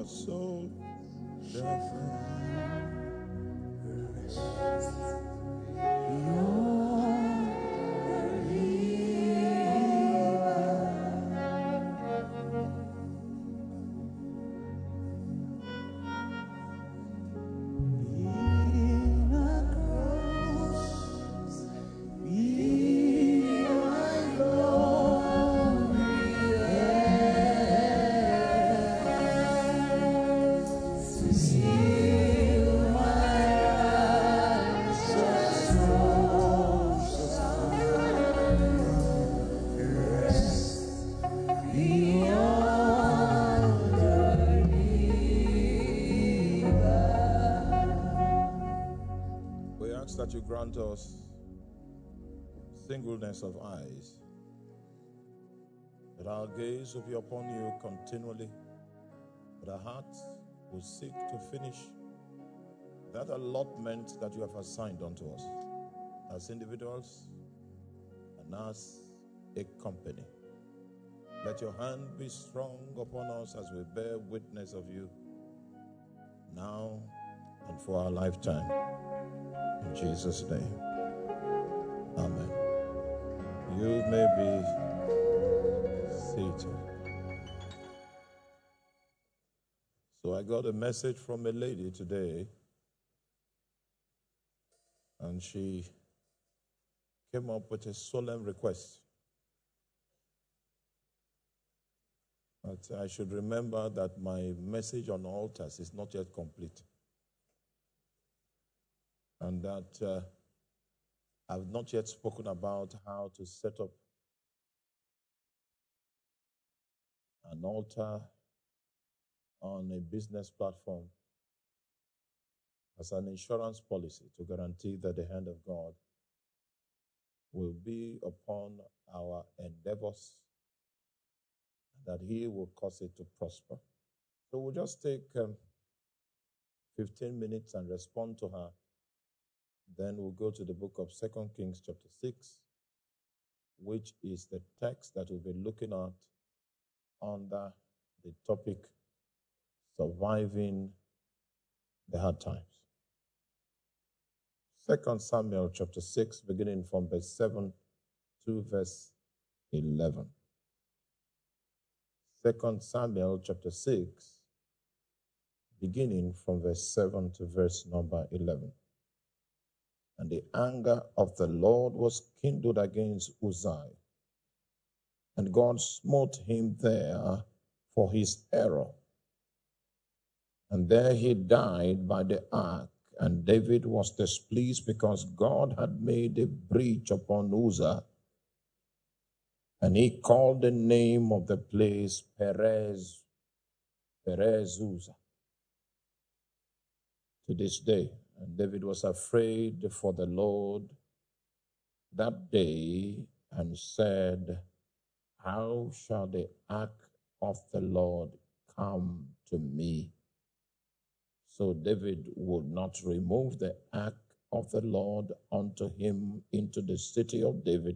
your soul doth rest. We ask that you grant us singleness of eyes, that our gaze will be upon you continually, that our hearts will seek to finish that allotment that you have assigned unto us as individuals and as a company. Let your hand be strong upon us as we bear witness of you now and for our lifetime. In Jesus' name, amen. You may be seated. So I got a message from a lady today, and she came up with a solemn request that I should remember that my message on altars is not yet complete, and that I've not yet spoken about how to set up an altar on a business platform as an insurance policy to guarantee that the hand of God will be upon our endeavors, that He will cause it to prosper. So we'll just take 15 minutes and respond to her. Then we'll go to the book of 2 Kings chapter 6, which is the text that we'll be looking at under the topic, Surviving the Hard Times. 2 Samuel chapter 6, beginning from verse 7 to verse 11. 2 Samuel chapter 6, beginning from verse 7 to verse number 11. And the anger of the Lord was kindled against Uzziah, and God smote him there for his error. And there he died by the ark, and David was displeased because God had made a breach upon Uzzah, and he called the name of the place Perez Uzzah to this day. And David was afraid for the Lord that day and said, how shall the ark of the Lord come to me? So David would not remove the ark of the Lord unto him into the city of David,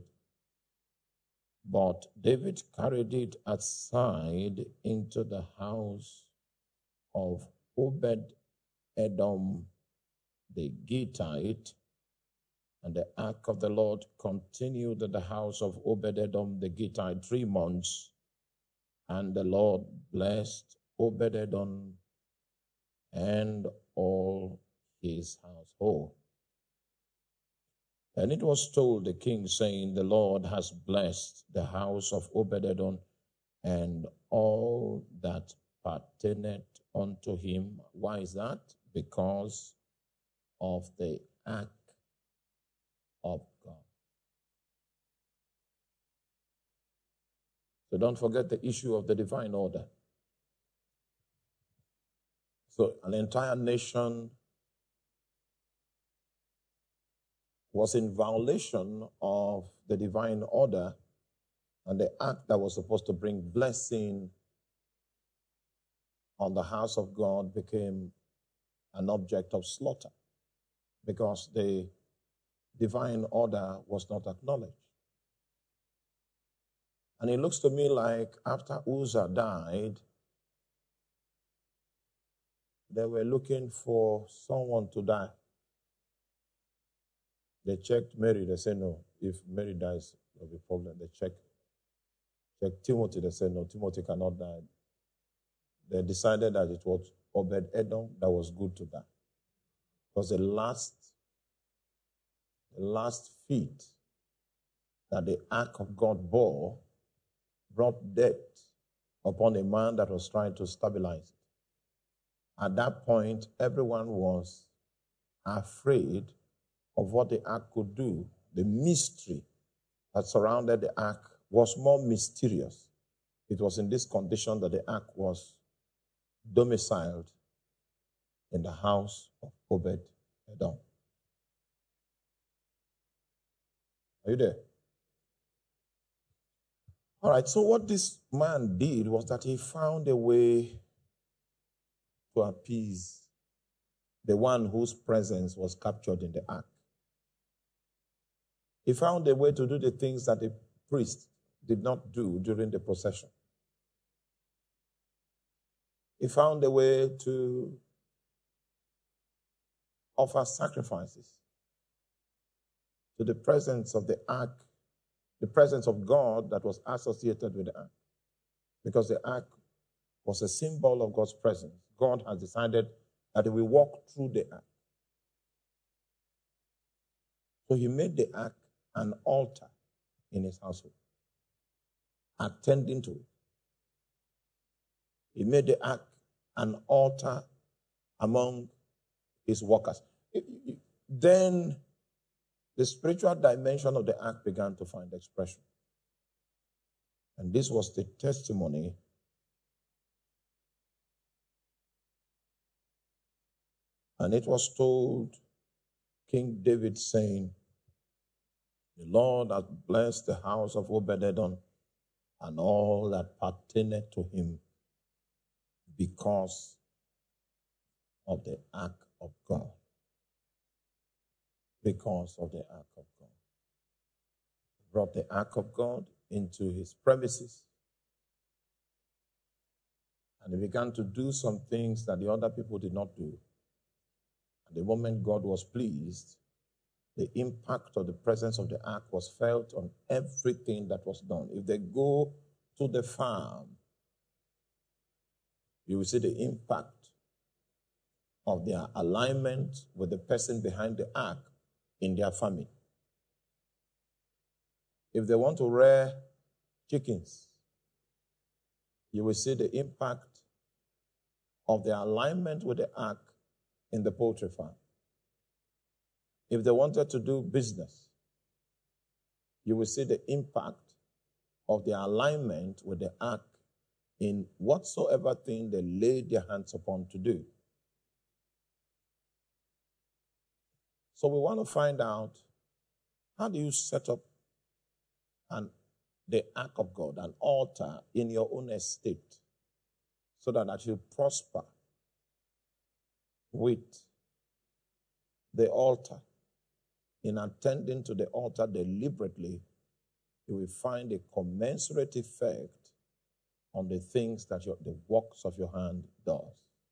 but David carried it aside into the house of Obed-Edom the Gittite, and the ark of the Lord continued at the house of Obed-Edom the Gittite 3 months, and the Lord blessed Obed-Edom and all his household. And it was told the king, saying, the Lord has blessed the house of Obed-Edom and all that pertaineth unto him. Why is that? Because of the ark of God. So don't forget the issue of the divine order. So an entire nation was in violation of the divine order, and the act that was supposed to bring blessing on the house of God became an object of slaughter because the divine order was not acknowledged. And it looks to me like after Uzzah died, they were looking for someone to die. They checked Mary. They said, no, if Mary dies, there'll be a problem. They checked Timothy. They said, no, Timothy cannot die. They decided that it was Obed-Edom that was good to die. Because the last feat that the ark of God bore brought death upon a man that was trying to stabilize it. At that point, everyone was afraid of what the ark could do. The mystery that surrounded the ark was more mysterious. It was in this condition that the ark was domiciled in the house of Obed-Edom. Are you there? All right, so what this man did was that he found a way to appease the one whose presence was captured in the ark. He found a way to do the things that the priest did not do during the procession. He found a way to offer sacrifices to the presence of the ark, the presence of God that was associated with the ark. Because the ark was a symbol of God's presence. God has decided that he will walk through the ark. So he made the ark an altar in his household, attending to it. He made the ark an altar among his workers. Then the spiritual dimension of the ark began to find expression. And this was the testimony and it was told King David saying, the Lord has blessed the house of Obed-Edom and all that pertaineth to him because of the ark of God. Because of the ark of God. He brought the ark of God into his premises. And he began to do some things that the other people did not do. And the moment God was pleased, the impact of the presence of the ark was felt on everything that was done. If they go to the farm, you will see the impact of their alignment with the person behind the ark in their family. If they want to rear chickens, you will see the impact of their alignment with the ark in the poultry farm. If they wanted to do business, you will see the impact of their alignment with the ark in whatsoever thing they laid their hands upon to do. So we want to find out, how do you set up the ark of God, an altar in your own estate, so that you prosper with the altar? In attending to the altar deliberately, you will find a commensurate effect on the things that the works of your hand does.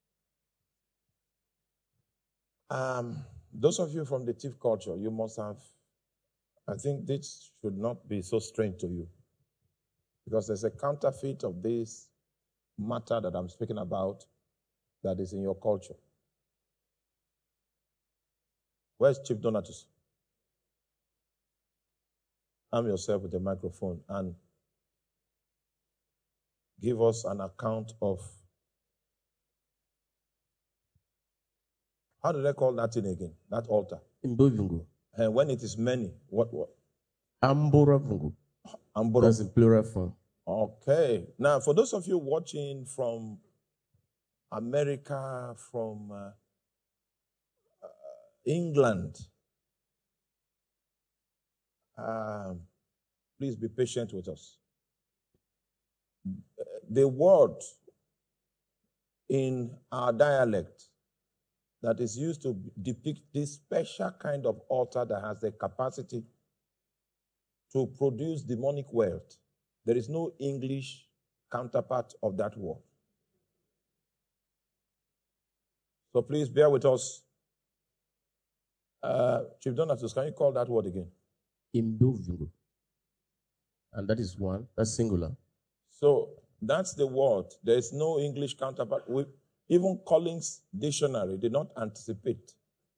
Those of you from the thief culture, you must have, I think this should not be so strange to you, because there's a counterfeit of this matter that I'm speaking about that is in your culture. Where's Chief Donatus? Arm yourself with a microphone and give us an account of, how do they call that thing again? That altar. Mbovungu. And when it is many, what? Amboravungu. That's in plural form. Okay. Now, for those of you watching from America, from England, please be patient with us. The word in our dialect that is used to depict this special kind of altar that has the capacity to produce demonic wealth, there is no English counterpart of that word. So please bear with us. Chief Donatus, can you call that word again? Imdovungu. And that is one. That's singular. So that's the word. There is no English counterpart. Even Collins Dictionary did not anticipate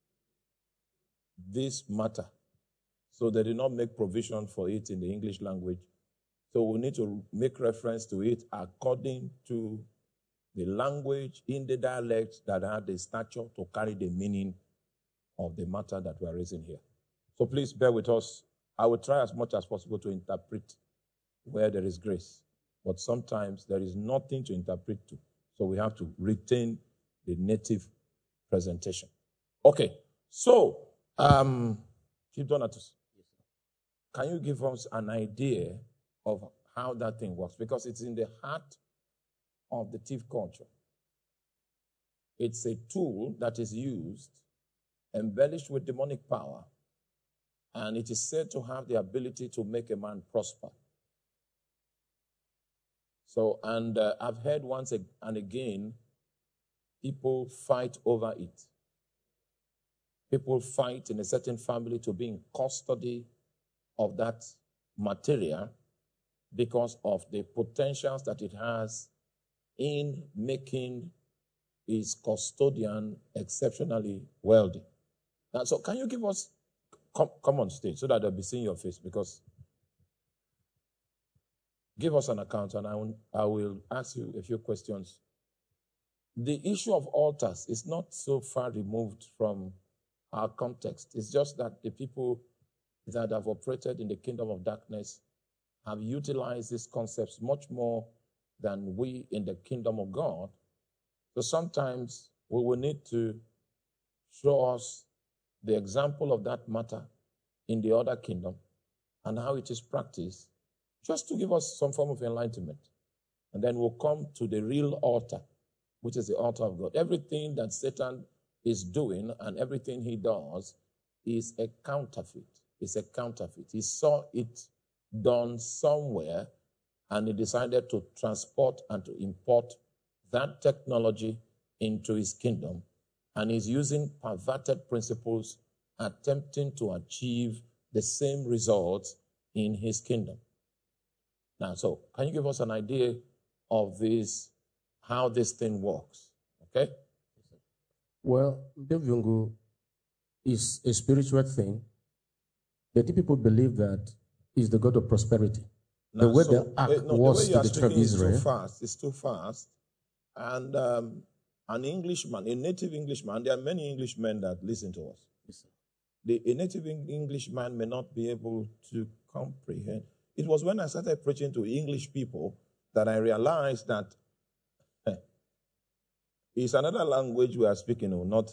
this matter. So they did not make provision for it in the English language. So we need to make reference to it according to the language in the dialect that had the stature to carry the meaning of the matter that we are raising here. So please bear with us. I will try as much as possible to interpret where there is grace. But sometimes there is nothing to interpret to. So we have to retain the native presentation. Okay. So, Chief Donatus, can you give us an idea of how that thing works? Because it's in the heart of the thief culture. It's a tool that is used, embellished with demonic power, and it is said to have the ability to make a man prosper. So, and I've heard once and again, people fight over it. People fight in a certain family to be in custody of that material because of the potentials that it has in making its custodian exceptionally wealthy. Now, so can you give us, come on stage so that they'll be seeing your face, because give us an account and I will ask you a few questions. The issue of altars is not so far removed from our context. It's just that the people that have operated in the kingdom of darkness have utilized these concepts much more than we in the kingdom of God. So sometimes we will need to show us the example of that matter in the other kingdom and how it is practiced, just to give us some form of enlightenment. And then we'll come to the real altar, which is the altar of God. Everything that Satan is doing and everything he does is a counterfeit. It's a counterfeit. He saw it done somewhere and he decided to transport and to import that technology into his kingdom. And he's using perverted principles, attempting to achieve the same results in his kingdom. Now, so can you give us an idea of this, how this thing works? Okay? Well, Imdovungu is a spiritual thing. The people believe that is the God of prosperity. Now, the way the ark was to the children of Israel. It's too fast. And an Englishman, a native Englishman, there are many Englishmen that listen to us. Yes, A native Englishman may not be able to comprehend. It was when I started preaching to English people that I realized that it's another language we are speaking of, not.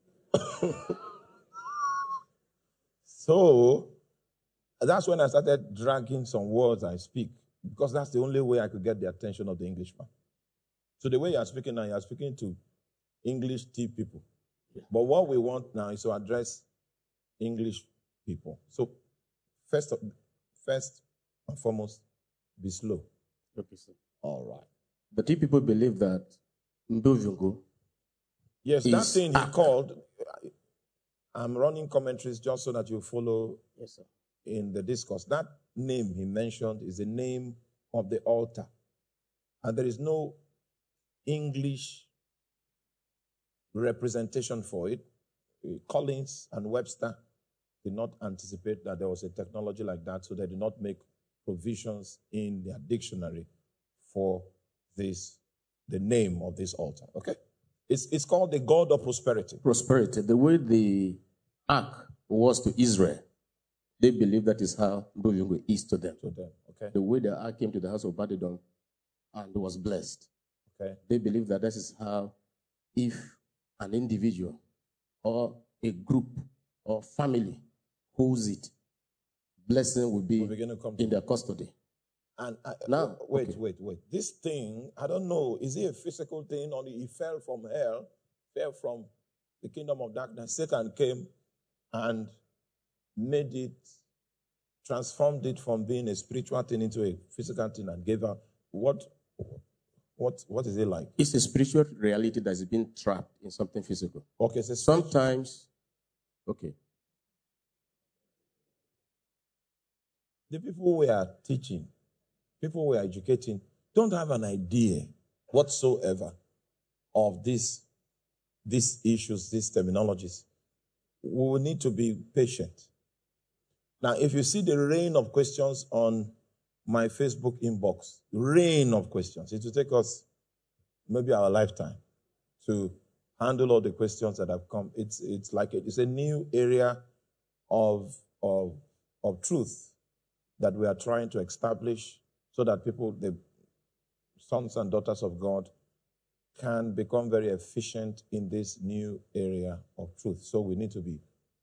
So that's when I started dragging some words I speak, because that's the only way I could get the attention of the Englishman. So the way you are speaking now, you are speaking to English tea people. Yeah. But what we want now is to address English people. So first and foremost, be slow. Okay, sir. All right. The tea people believe that Imdovungu. Yes, that thing he called. I'm running commentaries just so that you follow. Yes, sir. In the discourse. That name he mentioned is the name of the altar. And there is no English representation for it. Collins and Webster did not anticipate that there was a technology like that, so they did not make provisions in their dictionary for this, the name of this altar. Okay? It's called the God of prosperity. Prosperity. The way the ark was to Israel, they believe that is how Imdovungu is to them. Okay. The way the ark came to the house of Babylon and was blessed. Okay. They believe that is how, if an individual or a group or family holds it, blessing will be in their custody. And now, wait. This thing, I don't know, is it a physical thing or he fell from hell, fell from the kingdom of darkness? Satan came and made it, transformed it from being a spiritual thing into a physical thing and gave her what? What is it like? It's a spiritual reality that is being trapped in something physical. Okay, so sometimes, okay. The people we are teaching, people we are educating, don't have an idea whatsoever of these issues, these terminologies. We will need to be patient. Now, if you see the rain of questions on my Facebook inbox, rain of questions, it will take us maybe our lifetime to handle all the questions that have come. It's a new area of truth that we are trying to establish so that people, the sons and daughters of God, can become very efficient in this new area of truth. So we need to be.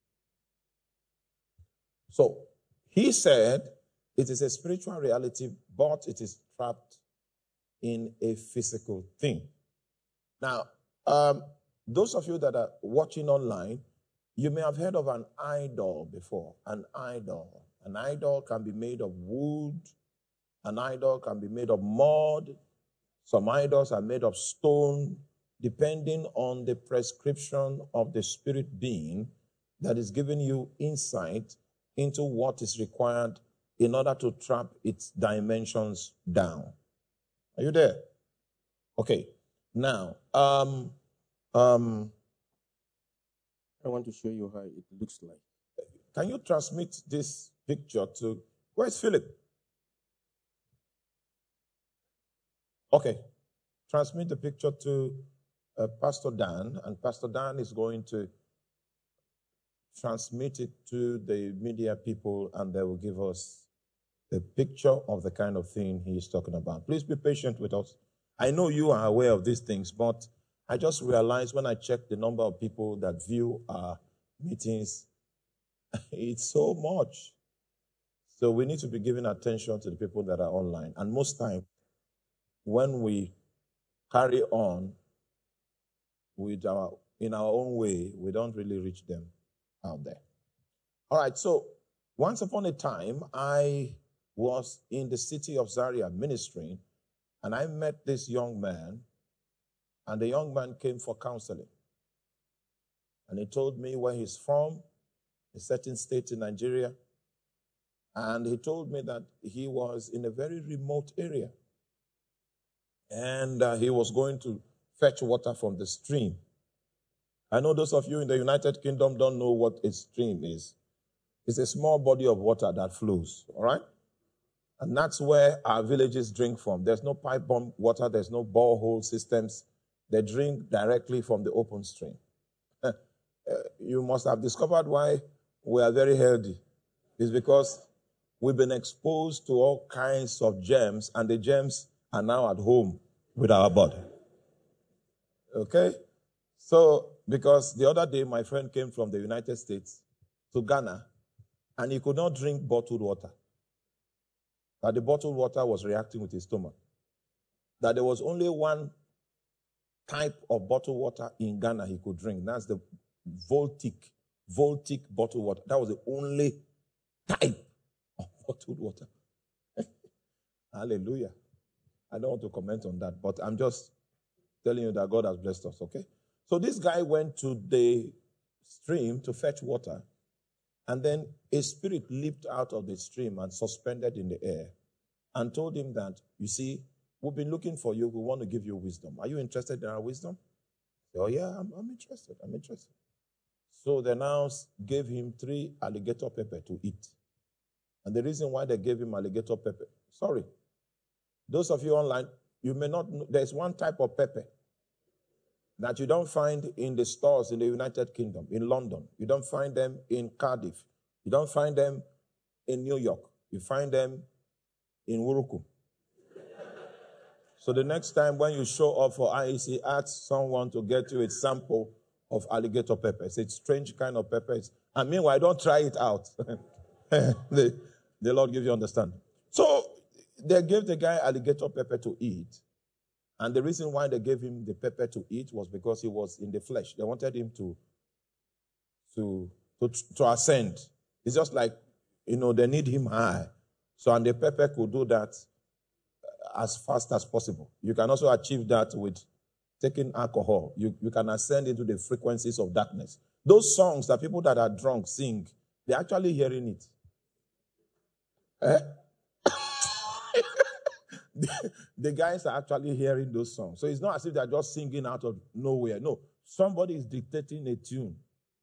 So he said it is a spiritual reality, but it is trapped in a physical thing. Now, those of you that are watching online, you may have heard of an idol before. An idol. An idol can be made of wood. An idol can be made of mud. Some idols are made of stone, depending on the prescription of the spirit being that is giving you insight into what is required in order to trap its dimensions down. Are you there? Okay. Now, I want to show you how it looks like. Can you transmit this picture to... Where's Philip? Okay. Transmit the picture to Pastor Dan, and Pastor Dan is going to transmit it to the media people, and they will give us a picture of the kind of thing he is talking about. Please be patient with us. I know you are aware of these things, but I just realized when I checked the number of people that view our meetings, it's so much. So we need to be giving attention to the people that are online. And most time, when we carry on in our own way, we don't really reach them out there. All right, so once upon a time, I was in the city of Zaria ministering, and I met this young man, and the young man came for counseling. And he told me where he's from, a certain state in Nigeria, and he told me that he was in a very remote area. And he was going to fetch water from the stream. I know those of you in the United Kingdom don't know what a stream is. It's a small body of water that flows, all right? And that's where our villages drink from. There's no pipe bomb water. There's no borehole systems. They drink directly from the open stream. You must have discovered why we are very healthy. It's because we've been exposed to all kinds of germs, and the germs are now at home with our body. Okay? So, because the other day my friend came from the United States to Ghana, and he could not drink bottled water. That the bottled water was reacting with his stomach. That there was only one type of bottled water in Ghana he could drink. That's the Voltic bottled water. That was the only type of bottled water. Hallelujah. I don't want to comment on that, but I'm just telling you that God has blessed us, okay? So this guy went to the stream to fetch water, and then a spirit leaped out of the stream and suspended in the air and told him that, you see, we've been looking for you. We want to give you wisdom. Are you interested in our wisdom? Oh, yeah, I'm interested. I'm interested. So they now gave him 3 alligator pepper to eat. And the reason why they gave him alligator pepper, sorry, those of you online, you may not know, there's one type of pepper that you don't find in the stores in the United Kingdom, in London. You don't find them in Cardiff. You don't find them in New York. You find them in Wuruku. So the next time when you show up for IEC, ask someone to get you a sample of alligator pepper. It's a strange kind of pepper. And meanwhile, don't try it out. The Lord give you understanding. So they gave the guy alligator pepper to eat. And the reason why they gave him the pepper to eat was because he was in the flesh. They wanted him to ascend. It's just like, they need him high. So, and the pepper could do that as fast as possible. You can also achieve that with taking alcohol. You can ascend into the frequencies of darkness. Those songs that people that are drunk sing, they're actually hearing it. The guys are actually hearing those songs. So it's not as if they're just singing out of nowhere. No, somebody is dictating a tune.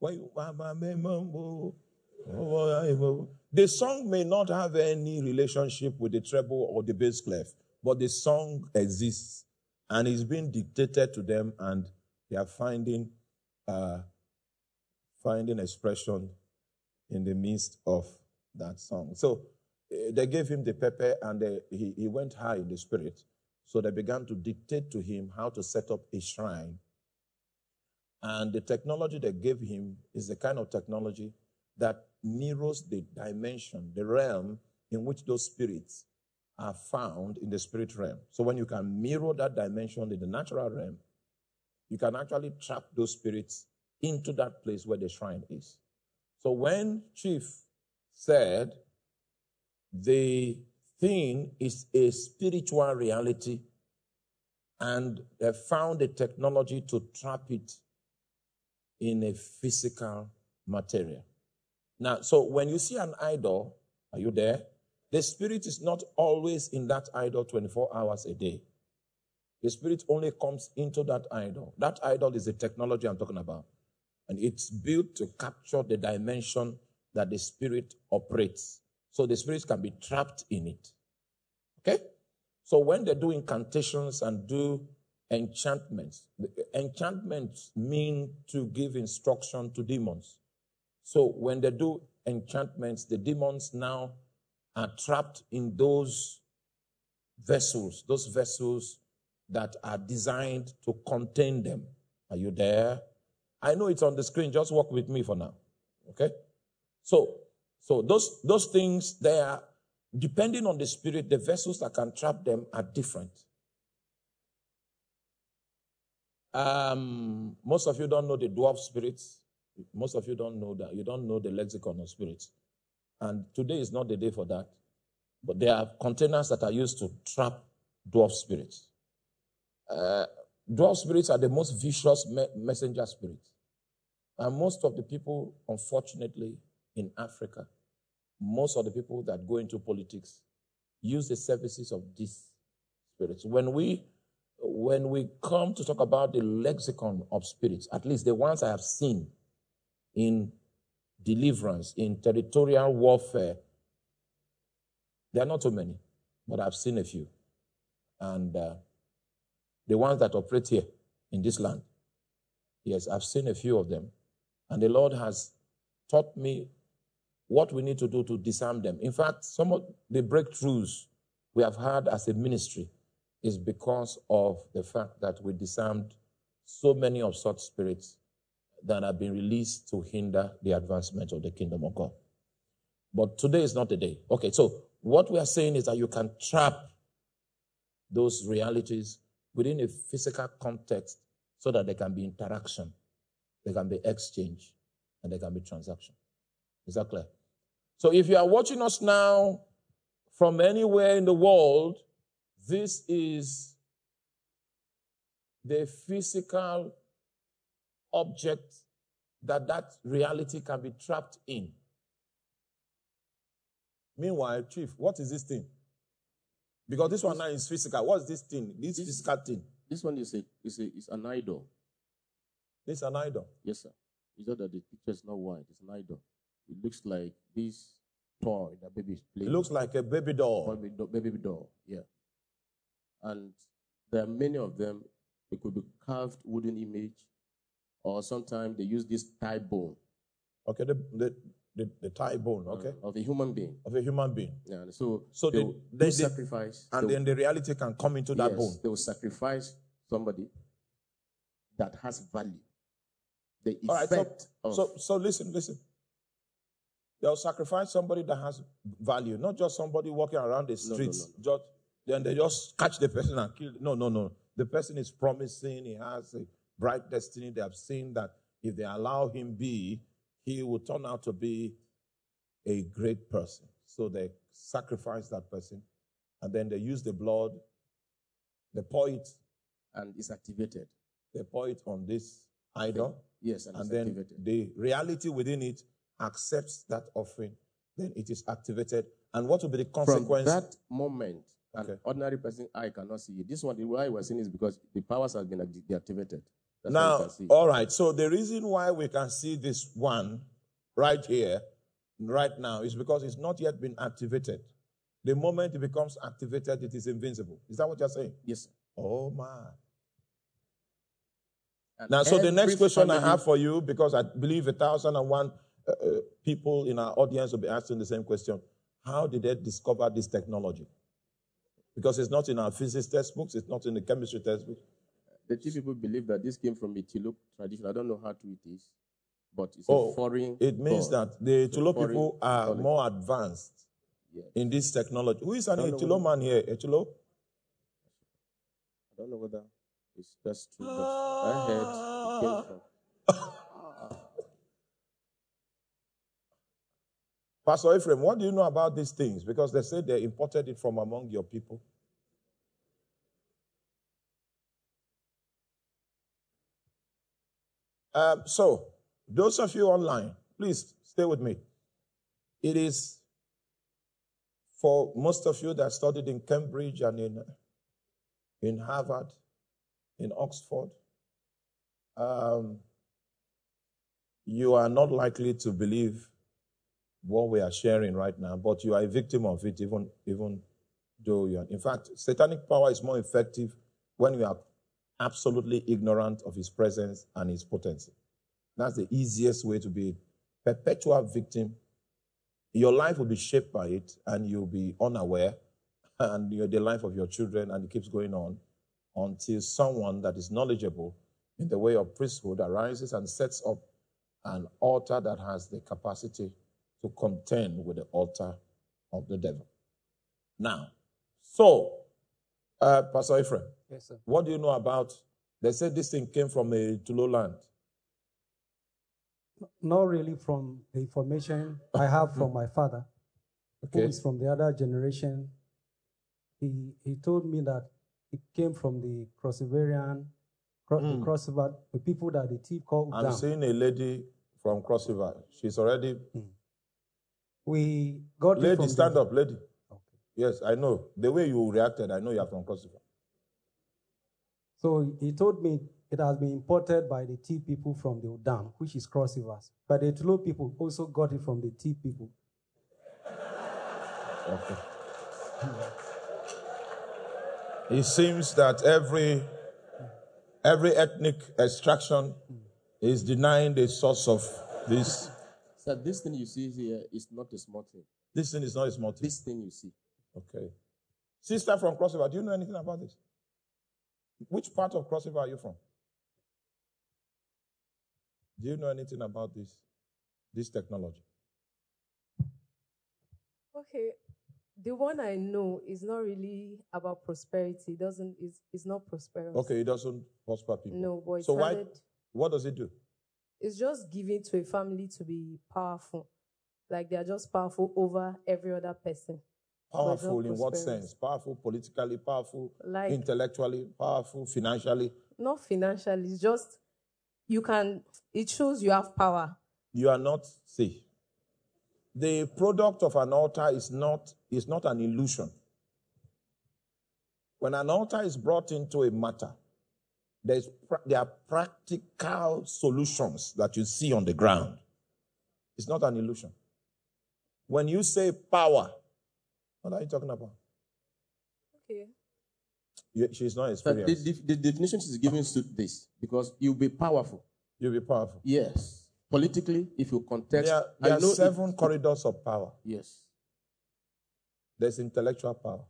The song may not have any relationship with the treble or the bass clef, but the song exists and is being dictated to them, and they are finding expression in the midst of that song. So they gave him the pepper, and he went high in the spirit. So they began to dictate to him how to set up a shrine. And the technology they gave him is the kind of technology that mirrors the dimension, the realm in which those spirits are found in the spirit realm. So when you can mirror that dimension in the natural realm, you can actually trap those spirits into that place where the shrine is. So when Chief said the thing is a spiritual reality and they found a technology to trap it in a physical material. Now, so when you see an idol, are you there? The spirit is not always in that idol 24 hours a day. The spirit only comes into that idol. That idol is the technology I'm talking about. And it's built to capture the dimension that the spirit operates. So the spirit can be trapped in it. Okay? So when they do incantations and do enchantments mean to give instruction to demons. So when they do enchantments, the demons now are trapped in those vessels that are designed to contain them. Are you there? I know it's on the screen. Just walk with me for now. Okay? So those things, they are, depending on the spirit, the vessels that can trap them are different. Most of you don't know the dwarf spirits. Most of you don't know that. You don't know the lexicon of spirits. And today is not the day for that. But there are containers that are used to trap dwarf spirits. Dwarf spirits are the most vicious messenger spirits. And most of the people, unfortunately, in Africa, most of the people that go into politics use the services of these spirits. When we come to talk about the lexicon of spirits, at least the ones I have seen in deliverance, in territorial warfare, there are not too many, but I've seen a few. And the ones that operate here in this land, yes, I've seen a few of them. And the Lord has taught me what we need to do to disarm them. In fact, some of the breakthroughs we have had as a ministry is because of the fact that we disarmed so many of such spirits that have been released to hinder the advancement of the kingdom of God. But today is not the day. Okay, so what we are saying is that you can trap those realities within a physical context so that there can be interaction, there can be exchange, and there can be transaction. Is that clear? So if you are watching us now from anywhere in the world, this is the physical object that reality can be trapped in. Meanwhile, Chief, what is this thing? Because this one now is physical. What is this thing? This physical thing? This one is an idol. This is an idol? Yes, sir. It's not that the picture is not white. It's an idol. It looks like this toy that baby is playing. It looks like a baby doll. Baby doll, yeah. And there are many of them. It could be carved wooden image, or sometimes they use this thigh bone. Okay, the thigh bone, okay. Of a human being. Of a human being. Yeah, so they sacrifice. And then the reality can come into that bone. They will sacrifice somebody that has value. The effect So listen. They'll sacrifice somebody that has value, not just somebody walking around the streets. No. Then they just catch the person and kill. No. The person is promising, he has a bright destiny. They have seen that if they allow him be, he will turn out to be a great person. So they sacrifice that person, and then they use the blood They pour it. And it's activated. They pour it on this idol. Yes, and it's then activated. The reality within it accepts that offering. Then it is activated. And what will be the consequence? From that moment, an ordinary person, I cannot see it. This one, why we're seeing is because the powers have been deactivated. That's now, all right. So the reason why we can see this one right here, right now, is because it's not yet been activated. The moment it becomes activated, it is invincible. Is that what you're saying? Yes, sir. Oh, my. Now, so the next question I have for you, because I believe 1,001 people in our audience will be asking the same question. How did they discover this technology? Because it's not in our physics textbooks, it's not in the chemistry textbooks. The chief people believe that this came from the Tuluk tradition. I don't know how true it is, but it's a foreign. It means that the Tuluk people are more advanced in this technology. Who is an Etulo man here? Etulo? I don't know whether that's true, but I heard it came from. Pastor Ephraim, what do you know about these things? Because they say they imported it from among your people. So, those of you online, please stay with me. It is for most of you that studied in Cambridge and in Harvard, in Oxford, you are not likely to believe what we are sharing right now, but you are a victim of it, even though you are. In fact, satanic power is more effective when you are absolutely ignorant of his presence and his potency. That's the easiest way to be a perpetual victim. Your life will be shaped by it, and you'll be unaware, and you're the life of your children, and it keeps going on until someone that is knowledgeable in the way of priesthood arises and sets up an altar that has the capacity to contend with the altar of the devil. Now, so, Pastor Ephraim, yes, sir. What do you know about, they said this thing came from a Tulo land. Not really from the information I have from my father, who is from the other generation. He told me that it came from the Crossivarian, the people that the thief called I'm seeing a lady from Cross River. She's already... We got lady, it from stand up, lady. Okay. Yes, I know. The way you reacted, I know you are from Cross River. So he told me it has been imported by the T people from the Udam, which is Cross Rivers. But the Tulo people also got it from the T people. Okay. It seems that every ethnic extraction is denying the source of this. So this thing you see here is not a small thing. This thing is not a small thing. This thing you see. Okay. Sister from Cross River, do you know anything about this? Which part of Cross River are you from? Do you know anything about this technology? Okay. The one I know is not really about prosperity. It's not prosperous. Okay, it doesn't prosper people. No, but so what does it do? It's just giving to a family to be powerful. Like they're just powerful over every other person. Powerful in what sense? Powerful politically, powerful intellectually, powerful financially? Not financially. It's just, it shows you have power. You are not safe. The product of an altar is not an illusion. When an altar is brought into a matter, there are practical solutions that you see on the ground. It's not an illusion. When you say power, what are you talking about? Okay. She's not experienced. The definition she's giving to this, because you'll be powerful. You'll be powerful. Yes. Politically, if you context... There are 7 corridors of power. Yes. There's intellectual power.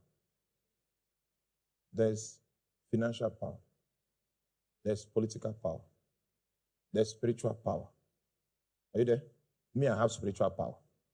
There's financial power. There's political power. There's spiritual power. Are you there? Me, I have spiritual power.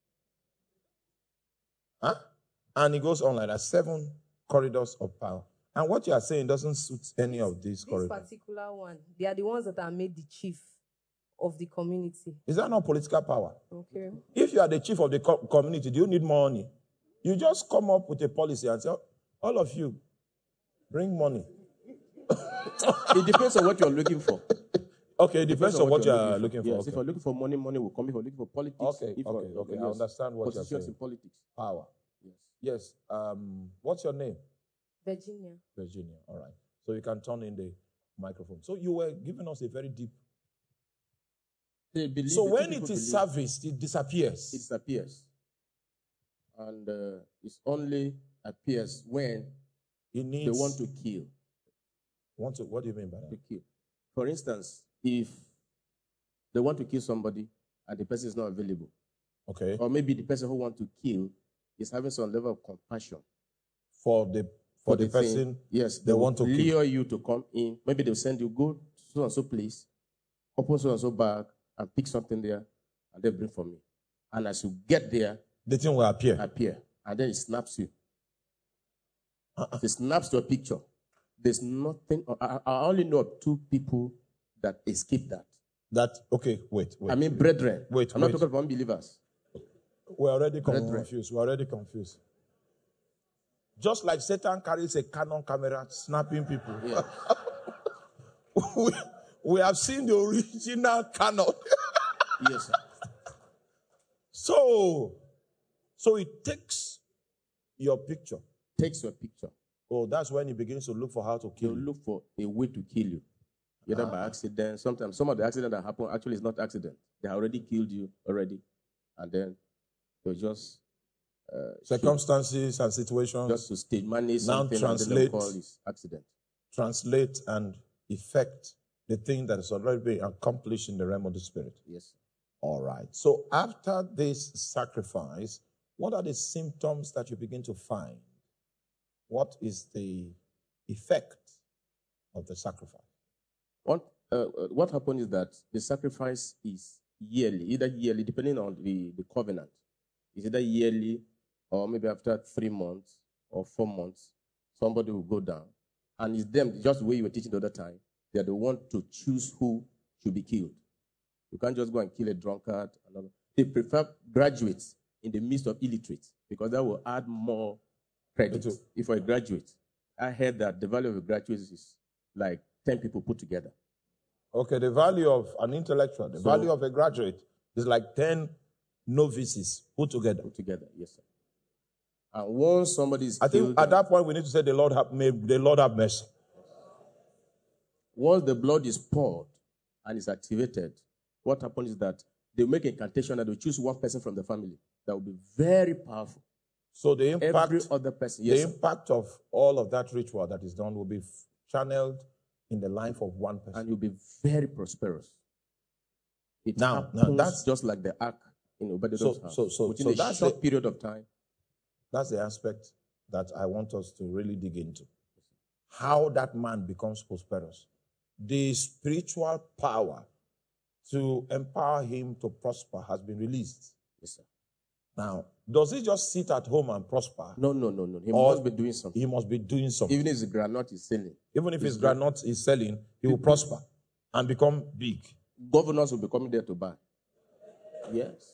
Huh? And it goes on like that. 7 corridors of power. And what you are saying doesn't suit any of these corridors. This particular one, they are the ones that are made the chief of the community. Is that not political power? Okay. If you are the chief of the community, do you need money? You just come up with a policy and say, all of you, Bring money. It depends on what you're looking for. Okay, it depends on what you're looking for. Yes, okay. if you're looking for money, money will come. If you're looking for politics, okay. I understand what you're saying. In politics. Power. Yes. What's your name? Virginia. Virginia. All right. So you can turn in the microphone. So you were giving us a very deep. So when it is serviced, it disappears. It disappears. And it only appears when they want to kill. What do you mean by that? To kill. For instance, if they want to kill somebody and the person is not available. Okay. Or maybe the person who wants to kill is having some level of compassion. For the person, thing, yes, they want to lure you to come in. Maybe they'll send you, go to so and so place, open so and so bag, and pick something there, and then bring for me. And as you get there, the thing will appear. And then it snaps you. It snaps to a picture. There's nothing. I only know of 2 people that escape that. Okay, wait. I mean, brethren. I'm not talking about unbelievers. We're already confused. Just like Satan carries a Canon camera snapping people. Yeah. we have seen the original Canon. Yes, sir. So it takes your picture. Takes your picture. Oh, that's when he begins to look for how to kill you. Look for a way to kill you. Either by accident. Sometimes some of the accidents that happen actually is not accident. They already killed you already. And then they just circumstances and situations. Just to stage manage something translate, and call this accident. Translate and effect the thing that has already been accomplished in the realm of the spirit. Yes. All right. So after this sacrifice, what are the symptoms that you begin to find? What is the effect of the sacrifice? What happens is that the sacrifice is either yearly, depending on the covenant. It's either yearly or maybe after 3 months or 4 months, somebody will go down. And it's them, just the way you were teaching the other time, they are the one to choose who should be killed. You can't just go and kill a drunkard. They prefer graduates in the midst of illiterates because that will add more credit. If you're a graduate, I heard that the value of a graduate is like 10 people put together. Okay, the value of an intellectual, the value of a graduate is like 10 novices put together. Yes, sir. And once somebody is killed, I think at that point we need to say the Lord have mercy. Once the blood is poured and is activated, what happens is that they make a incantation and they choose one person from the family that will be very powerful. So the impact, every other person, yes, the impact of all of that ritual that is done will be channeled in the life of one person, and you'll be very prosperous. Now that's just like the ark in Obed-Edom's house. Within a short period of time. That's the aspect that I want us to really dig into. How that man becomes prosperous. The spiritual power to empower him to prosper has been released. Yes, sir. Now, does he just sit at home and prosper? No. He must be doing something. He must be doing something. Even if his granite is selling. Even if his granite is selling, he will prosper and become big. Governors will be coming there to buy. Yes.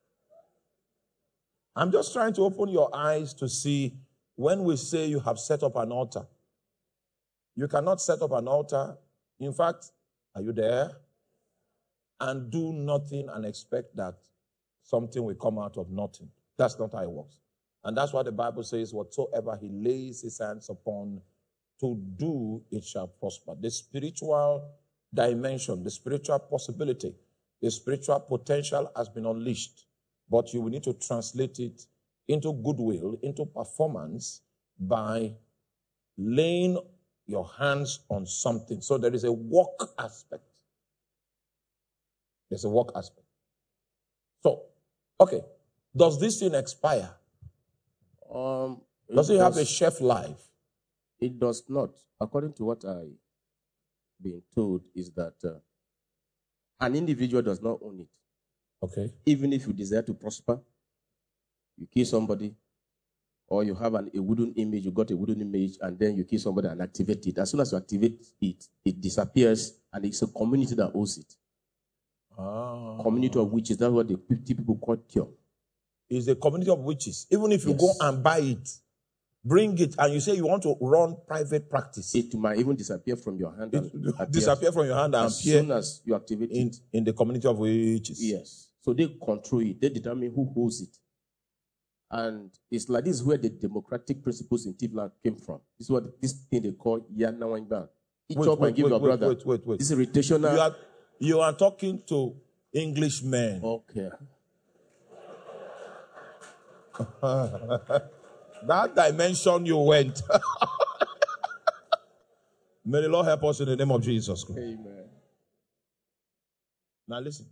I'm just trying to open your eyes to see when we say you have set up an altar. You cannot set up an altar. In fact, are you there? And do nothing and expect that something will come out of nothing. That's not how it works. And that's why the Bible says, whatsoever he lays his hands upon to do, it shall prosper. The spiritual dimension, the spiritual possibility, the spiritual potential has been unleashed. But you will need to translate it into goodwill, into performance by laying your hands on something. So there is a work aspect. There's a work aspect. So, okay, does this thing expire? Does it have a shelf life? It does not. According to what I've been told is that an individual does not own it. Okay. Even if you desire to prosper, you kill somebody, or you have a wooden image, you got a wooden image, and then you kill somebody and activate it. As soon as you activate it, it disappears, and it's a community that owns it. Community of witches. That's what the people call cure. It's a community of witches. Even if you go and buy it, Bring it, and you say you want to run private practice. It might even disappear from your hand. Disappear from your hand and as appear soon as you activate it. In the community of witches. Yes. So they control it. They determine who holds it. And it's like this is where the democratic principles in Tivla came from. This is what this thing they call Yana Wangban. Each up and give your brother. Wait. This is rotational. You are talking to Englishmen. Okay. That dimension you went. May the Lord help us in the name of Jesus Christ. Amen. Now listen.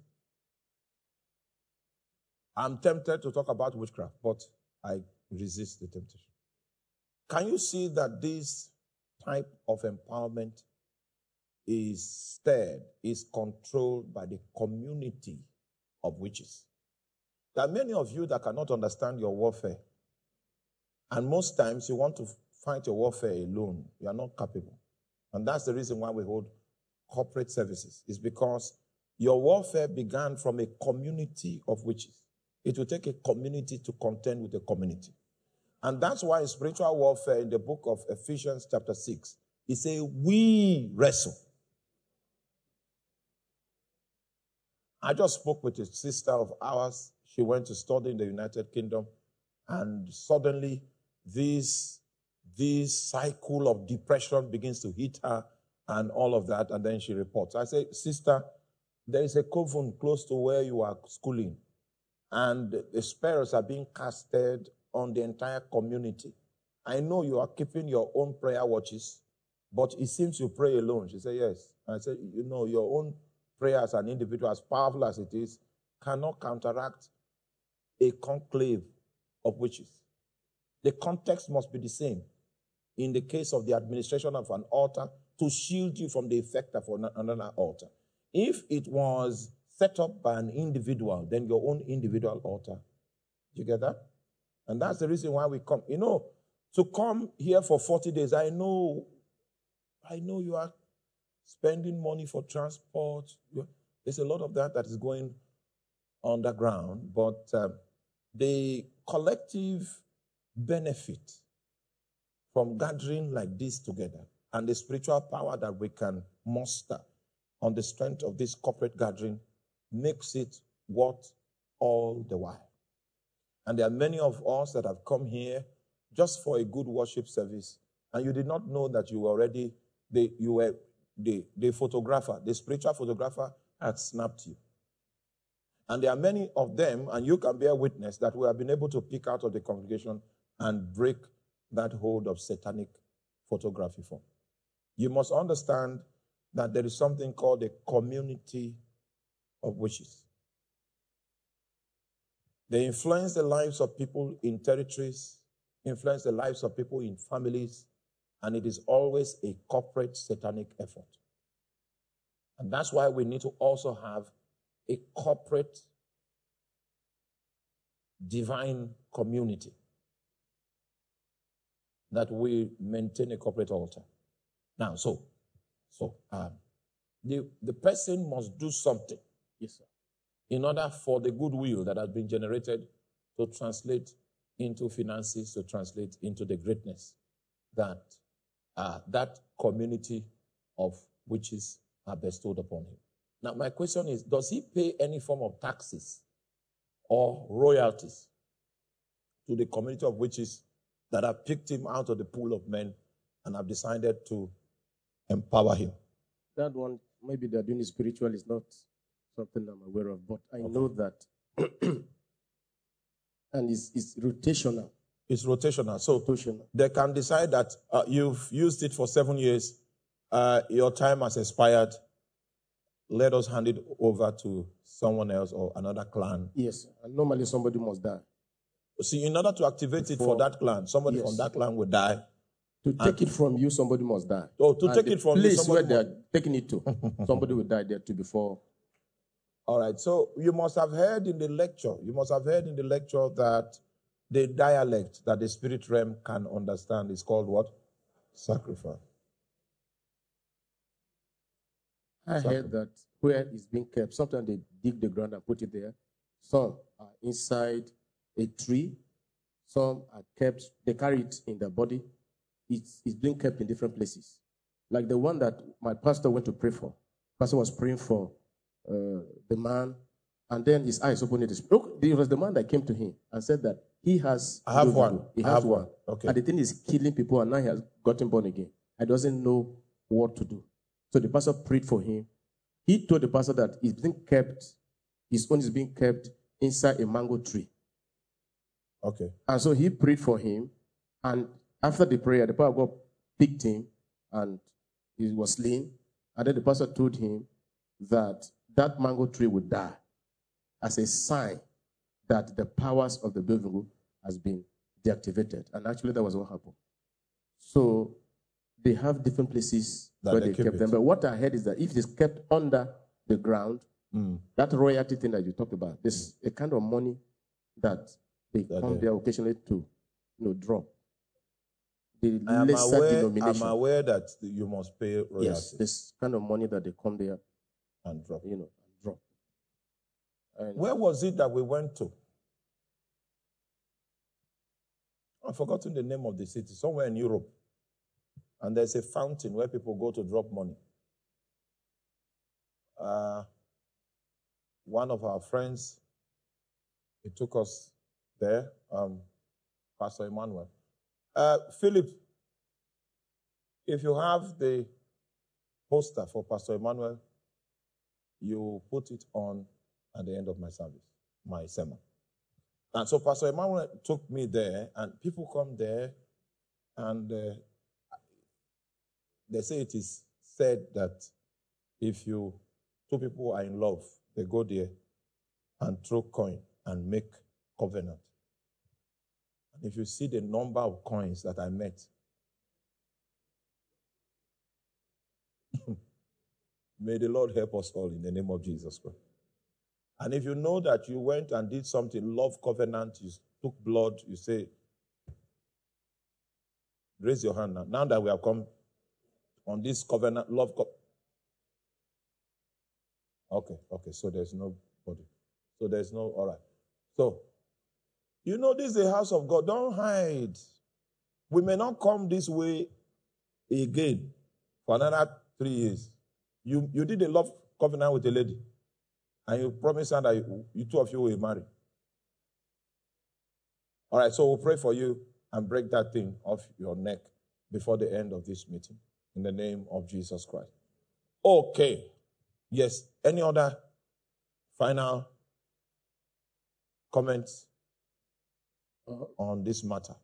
I'm tempted to talk about witchcraft, but I resist the temptation. Can you see that this type of empowerment is controlled by the community of witches? There are many of you that cannot understand your warfare. And most times you want to fight your warfare alone. You are not capable. And that's the reason why we hold corporate services. It's because your warfare began from a community of witches. It will take a community to contend with a community. And that's why in spiritual warfare in the book of Ephesians chapter 6, it says, we wrestle. I just spoke with a sister of ours. She went to study in the United Kingdom. And suddenly, this cycle of depression begins to hit her and all of that. And then she reports. I say, sister, there is a coven close to where you are schooling. And the spells are being casted on the entire community. I know you are keeping your own prayer watches, but it seems you pray alone. She said, yes. I said, your own prayer as an individual, as powerful as it is, cannot counteract a conclave of witches. The context must be the same. In the case of the administration of an altar, to shield you from the effect of another altar. If it was set up by an individual, then your own individual altar. Do you get that? And that's the reason why we come. To come here for 40 days, I know you are spending money for transport. There's a lot of that is going underground, but the collective benefit from gathering like this together and the spiritual power that we can muster on the strength of this corporate gathering makes it worth all the while. And there are many of us that have come here just for a good worship service, and you did not know that you were already the photographer, the spiritual photographer had snapped you. And there are many of them, and you can bear witness, that we have been able to pick out of the congregation and break that hold of satanic photography form. You must understand that there is something called a community of witches. They influence the lives of people in territories, influence the lives of people in families, and it is always a corporate satanic effort. And that's why we need to also have a corporate divine community, that we maintain a corporate altar. Now, the person must do something, yes, sir, in order for the goodwill that has been generated to translate into finances, to translate into the greatness that that community of witches are bestowed upon him. Now, my question is, does he pay any form of taxes or royalties to the community of witches that have picked him out of the pool of men and have decided to empower him? That one, maybe they're doing it spiritual, is not something I'm aware of, but I know that. And it's rotational. It's rotational. So they can decide that you've used it for 7 years, your time has expired, let us hand it over to someone else or another clan. Yes, and normally somebody must die. See, in order to activate it for that clan, somebody from that clan will die. To take it from you, somebody must die. Oh, to take it from you, somebody where they're taking it to, somebody will die there too before. All right, so you must have heard in the lecture, that the dialect that the spirit realm can understand is called what? Sacrifice. I heard that where it's being kept, sometimes they dig the ground and put it there. Some are inside a tree. Some are kept, they carry it in their body. It's being kept in different places. Like the one that my pastor went to pray for. Pastor was praying for the man, and then his eyes opened. It was the man that came to him and said that he has. I have one. He has one. Okay. And the thing is killing people, and now he has gotten born again. He doesn't know what to do. So the pastor prayed for him. He told the pastor that his own is being kept inside a mango tree. Okay. And so he prayed for him, and after the prayer, the power of God picked him, and he was slain. And then the pastor told him that that mango tree would die as a sign that the powers of the Belvingu has been deactivated. And actually, that was what happened. So they have different places where they kept them. But what I heard is that if it is kept under the ground, that royalty thing that you talked about, there's a kind of money that they come there occasionally to drop. I'm aware that you must pay royalty. Yes, this kind of money that they come there and drop. Drop. And where was it that we went to? I've forgotten the name of the city, somewhere in Europe. And there's a fountain where people go to drop money. One of our friends, he took us there, Pastor Emmanuel. Philip, if you have the poster for Pastor Emmanuel, you put it on at the end of my service, my sermon. And so Pastor Emmanuel took me there, and people come there, and they say it is said that if two people are in love, they go there and throw coin and make covenant. And if you see the number of coins that I met, may the Lord help us all in the name of Jesus Christ. And if you know that you went and did something, love covenant, you took blood, you say, raise your hand now. Now that we have come on this covenant, Okay, so there's nobody. So there's no, all right. So, this is the house of God. Don't hide. We may not come this way again for another 3 years. You did a love covenant with a lady, and you promised her that you two of you will marry. All right, so we'll pray for you and break that thing off your neck before the end of this meeting in the name of Jesus Christ. Okay. Yes. Any other final comments on this matter?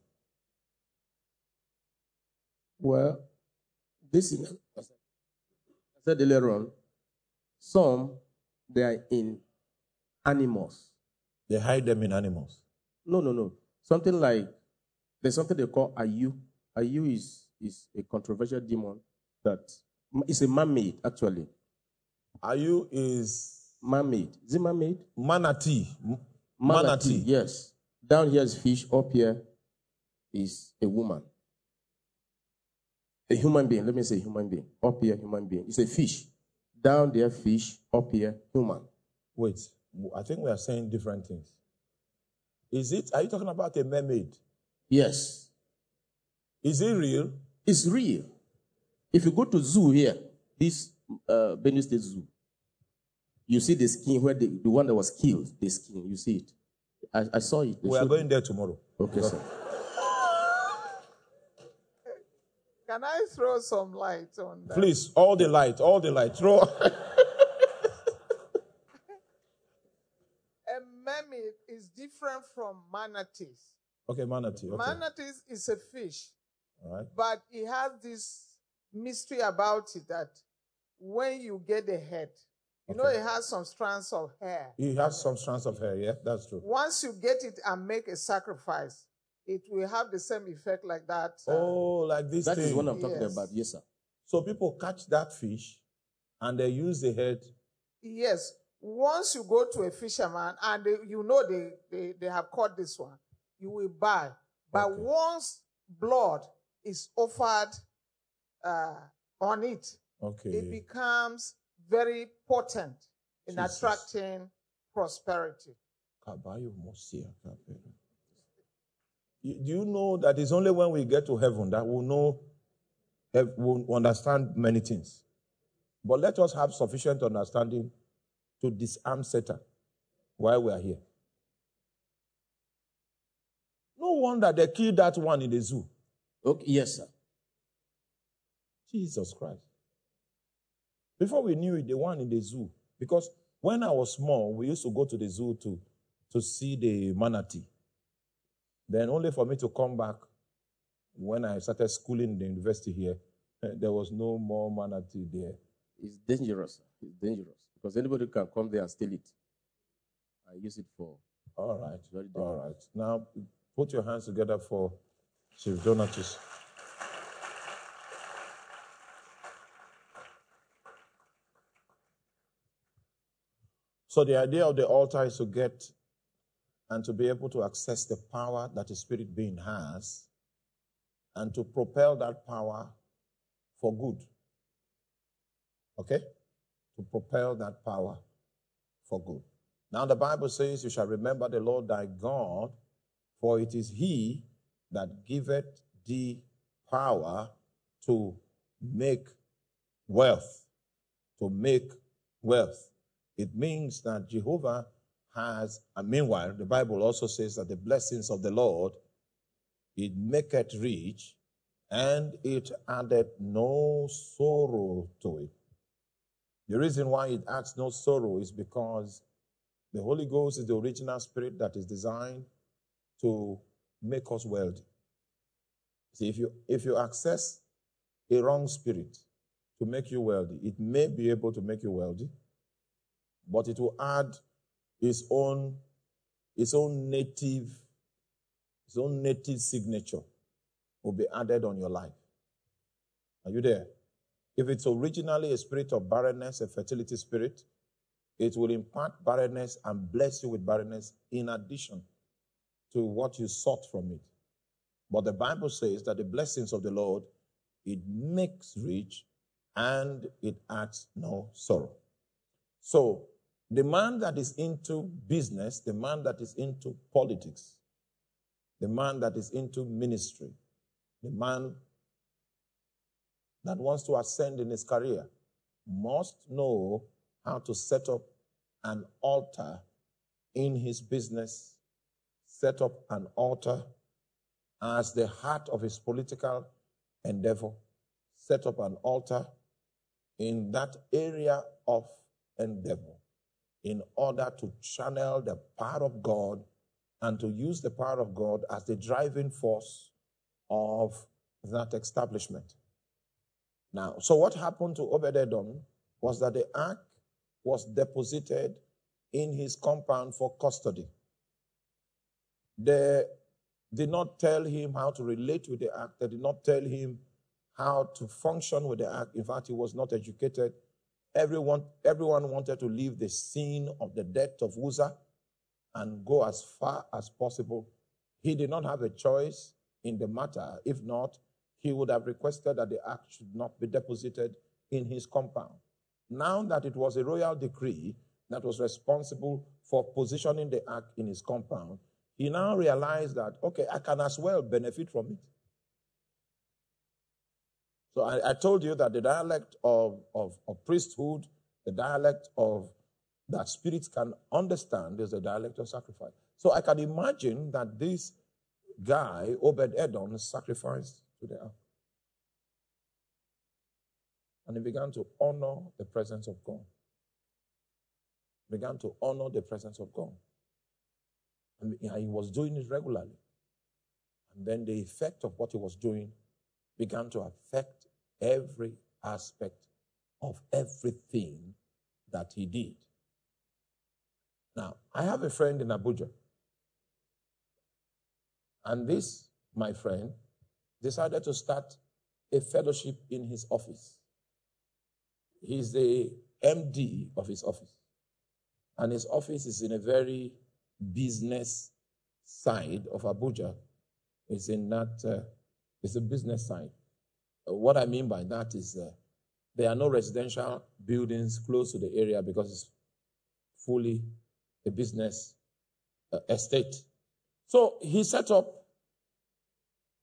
Well, this is, as I said earlier on, some, they are in animals. They hide them in animals? No. Something like, there's something they call Ayu. Ayu is a controversial demon that is a man-made, actually. Ayu is? Man-made. Is it man-made? Manatee. Manatee, yes. Down here is fish. Up here is a woman. A human being. Let me say human being. Up here, human being. It's a fish. Down there, fish. Up here, human. Wait. I think we are saying different things. Are you talking about a mermaid? Yes. Is it real? It's real. If you go to zoo here, this Benue State Zoo, you see the skin where the one that was killed, the skin, you see it. I saw it. We are going there tomorrow. Okay, sir. Can I throw some light on that? Please, all the light. Throw. A mermaid is different from manatees. Okay, manatee. Okay. Manatees is a fish. All right. But it has this mystery about it that when you get the head, you know it has some strands of hair. It has some strands of hair, yeah, that's true. Once you get it and make a sacrifice, it will have the same effect like that. Like this That thing. is what I'm talking about, yes, sir. So people catch that fish and they use the head. Yes. Once you go to a fisherman and they have caught this one, you will buy. But once blood is offered on it, it becomes very potent in attracting prosperity. Do you know that it's only when we get to heaven that we'll understand many things? But let us have sufficient understanding to disarm Satan while we are here. No wonder they killed that one in the zoo. Okay, yes, sir. Jesus Christ. Before we knew it, the one in the zoo. Because when I was small, we used to go to the zoo to see the manatee. Then only for me to come back when I started schooling in the university here, there was no more manatee there. It's dangerous, sir. It's dangerous. Because anybody can come there and steal it. I use it for... All right. All right. Now, put your hands together for Chief Donatus. So the idea of the altar is to get and to be able to access the power that the spirit being has and to propel that power for good. Okay? To propel that power for good. Now the Bible says, you shall remember the Lord thy God, for it is he that giveth thee power to make wealth. To make wealth. It means that Jehovah has, and meanwhile, the Bible also says that the blessings of the Lord, it maketh rich, and it addeth no sorrow to it. The reason why it adds no sorrow is because the Holy Ghost is the original spirit that is designed to make us wealthy. See, if you access a wrong spirit to make you wealthy, it may be able to make you wealthy, but it will add its own native signature will be added on your life. Are you there? If it's originally a spirit of barrenness, a fertility spirit, it will impart barrenness and bless you with barrenness in addition to what you sought from it. But the Bible says that the blessings of the Lord, it makes rich and it adds no sorrow. So, the man that is into business, the man that is into politics, the man that is into ministry, the man that wants to ascend in his career must know how to set up an altar in his business, set up an altar as the heart of his political endeavor, set up an altar in that area of endeavor in order to channel the power of God and to use the power of God as the driving force of that establishment. Now, so what happened to Obed-Edom was that the ark was deposited in his compound for custody. They did not tell him how to relate with the ark. They did not tell him how to function with the ark. In fact, he was not educated. Everyone wanted to leave the scene of the death of Uzzah and go as far as possible. He did not have a choice in the matter. If not, he would have requested that the ark should not be deposited in his compound. Now that it was a royal decree that was responsible for positioning the ark in his compound, he now realized that, okay, I can as well benefit from it. So I told you that the dialect of priesthood, the dialect of that spirits can understand is the dialect of sacrifice. So I can imagine that this guy, Obed-Edom, sacrificed to the ark. And he began to honor the presence of God. Began to honor the presence of God. And he was doing it regularly. And then the effect of what he was doing began to affect every aspect of everything that he did. Now, I have a friend in Abuja. And this, my friend, decided to start a fellowship in his office. He's the MD of his office. And his office is in a very business side of Abuja. It's in that, it's a business side. What I mean by that is there are no residential buildings close to the area because it's fully a business estate. So he set up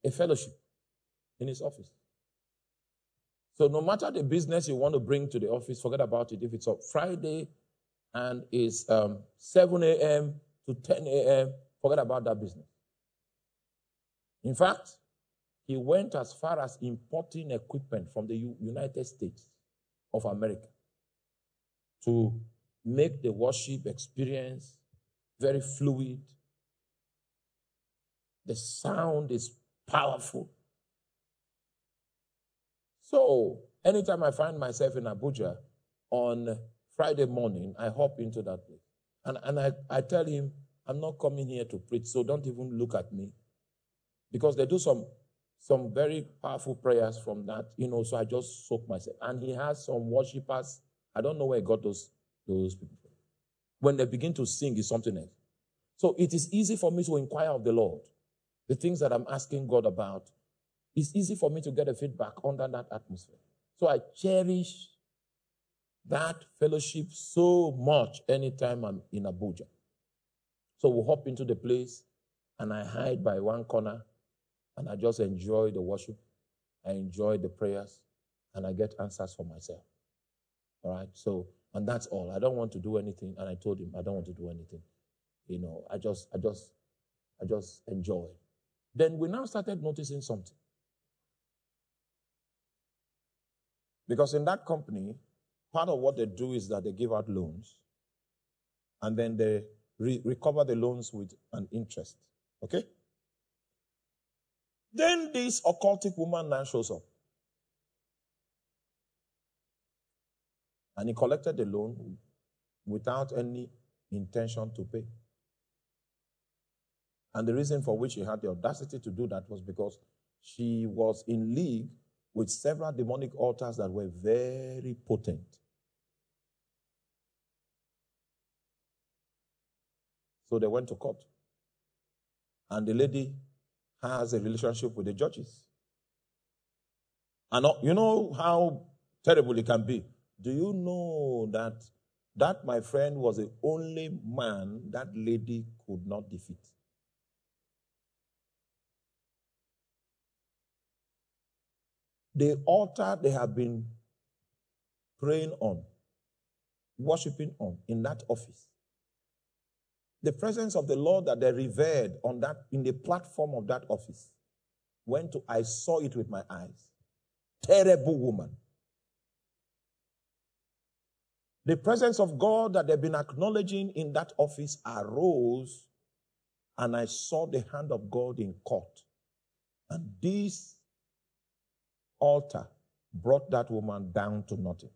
a fellowship in his office. So no matter the business you want to bring to the office, forget about it. If it's on Friday and it's 7 a.m. to 10 a.m., forget about that business. In fact, he went as far as importing equipment from the United States of America to make the worship experience very fluid. The sound is powerful. So, anytime I find myself in Abuja on Friday morning, I hop into that place. And I tell him, I'm not coming here to preach, so don't even look at me. Because they do some very powerful prayers from that, so I just soak myself. And he has some worshipers. I don't know where he got those people from. When they begin to sing, it's something else. So it is easy for me to inquire of the Lord. The things that I'm asking God about, it's easy for me to get a feedback under that atmosphere. So I cherish that fellowship so much anytime I'm in Abuja. So we hop into the place, and I hide by one corner, and I just enjoy the worship. I enjoy the prayers, and I get answers for myself. All right? So, and that's all. I don't want to do anything, and I told him I don't want to do anything. I just enjoy. Then we now started noticing something. Because in that company, part of what they do is that they give out loans, and then they recover the loans with an interest. Okay? Then this occultic woman now shows up. And he collected the loan without any intention to pay. And the reason for which he had the audacity to do that was because she was in league with several demonic altars that were very potent. So they went to court. And the lady has a relationship with the judges. And you know how terrible it can be. Do you know that my friend was the only man that lady could not defeat? The altar they have been praying on, worshiping on in that office, the presence of the Lord that they revered on that in the platform of that office, I saw it with my eyes. Terrible woman. The presence of God that they've been acknowledging in that office arose, and I saw the hand of God in court. And this altar brought that woman down to nothing.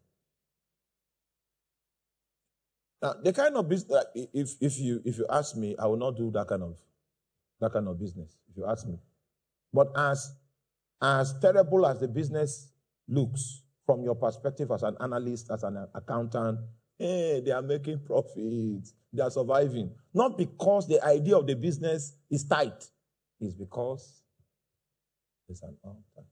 Now, the kind of business, if you ask me, I will not do that kind of business, if you ask me. But as terrible as the business looks from your perspective as an analyst, as an accountant, they are making profits, they are surviving. Not because the idea of the business is tight, it's because there's an altar.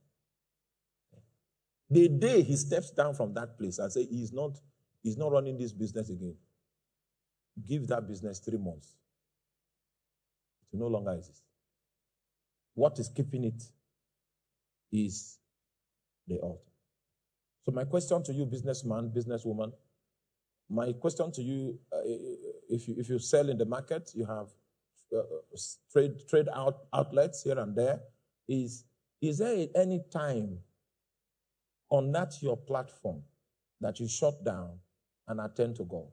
The day he steps down from that place and says he's not running this business again, give that business 3 months. It will no longer exist. What is keeping it is the altar. So my question to you, businessman, businesswoman, my question to you, if you sell in the market, you have trade outlets here and there, is there any time on that your platform that you shut down and attend to God?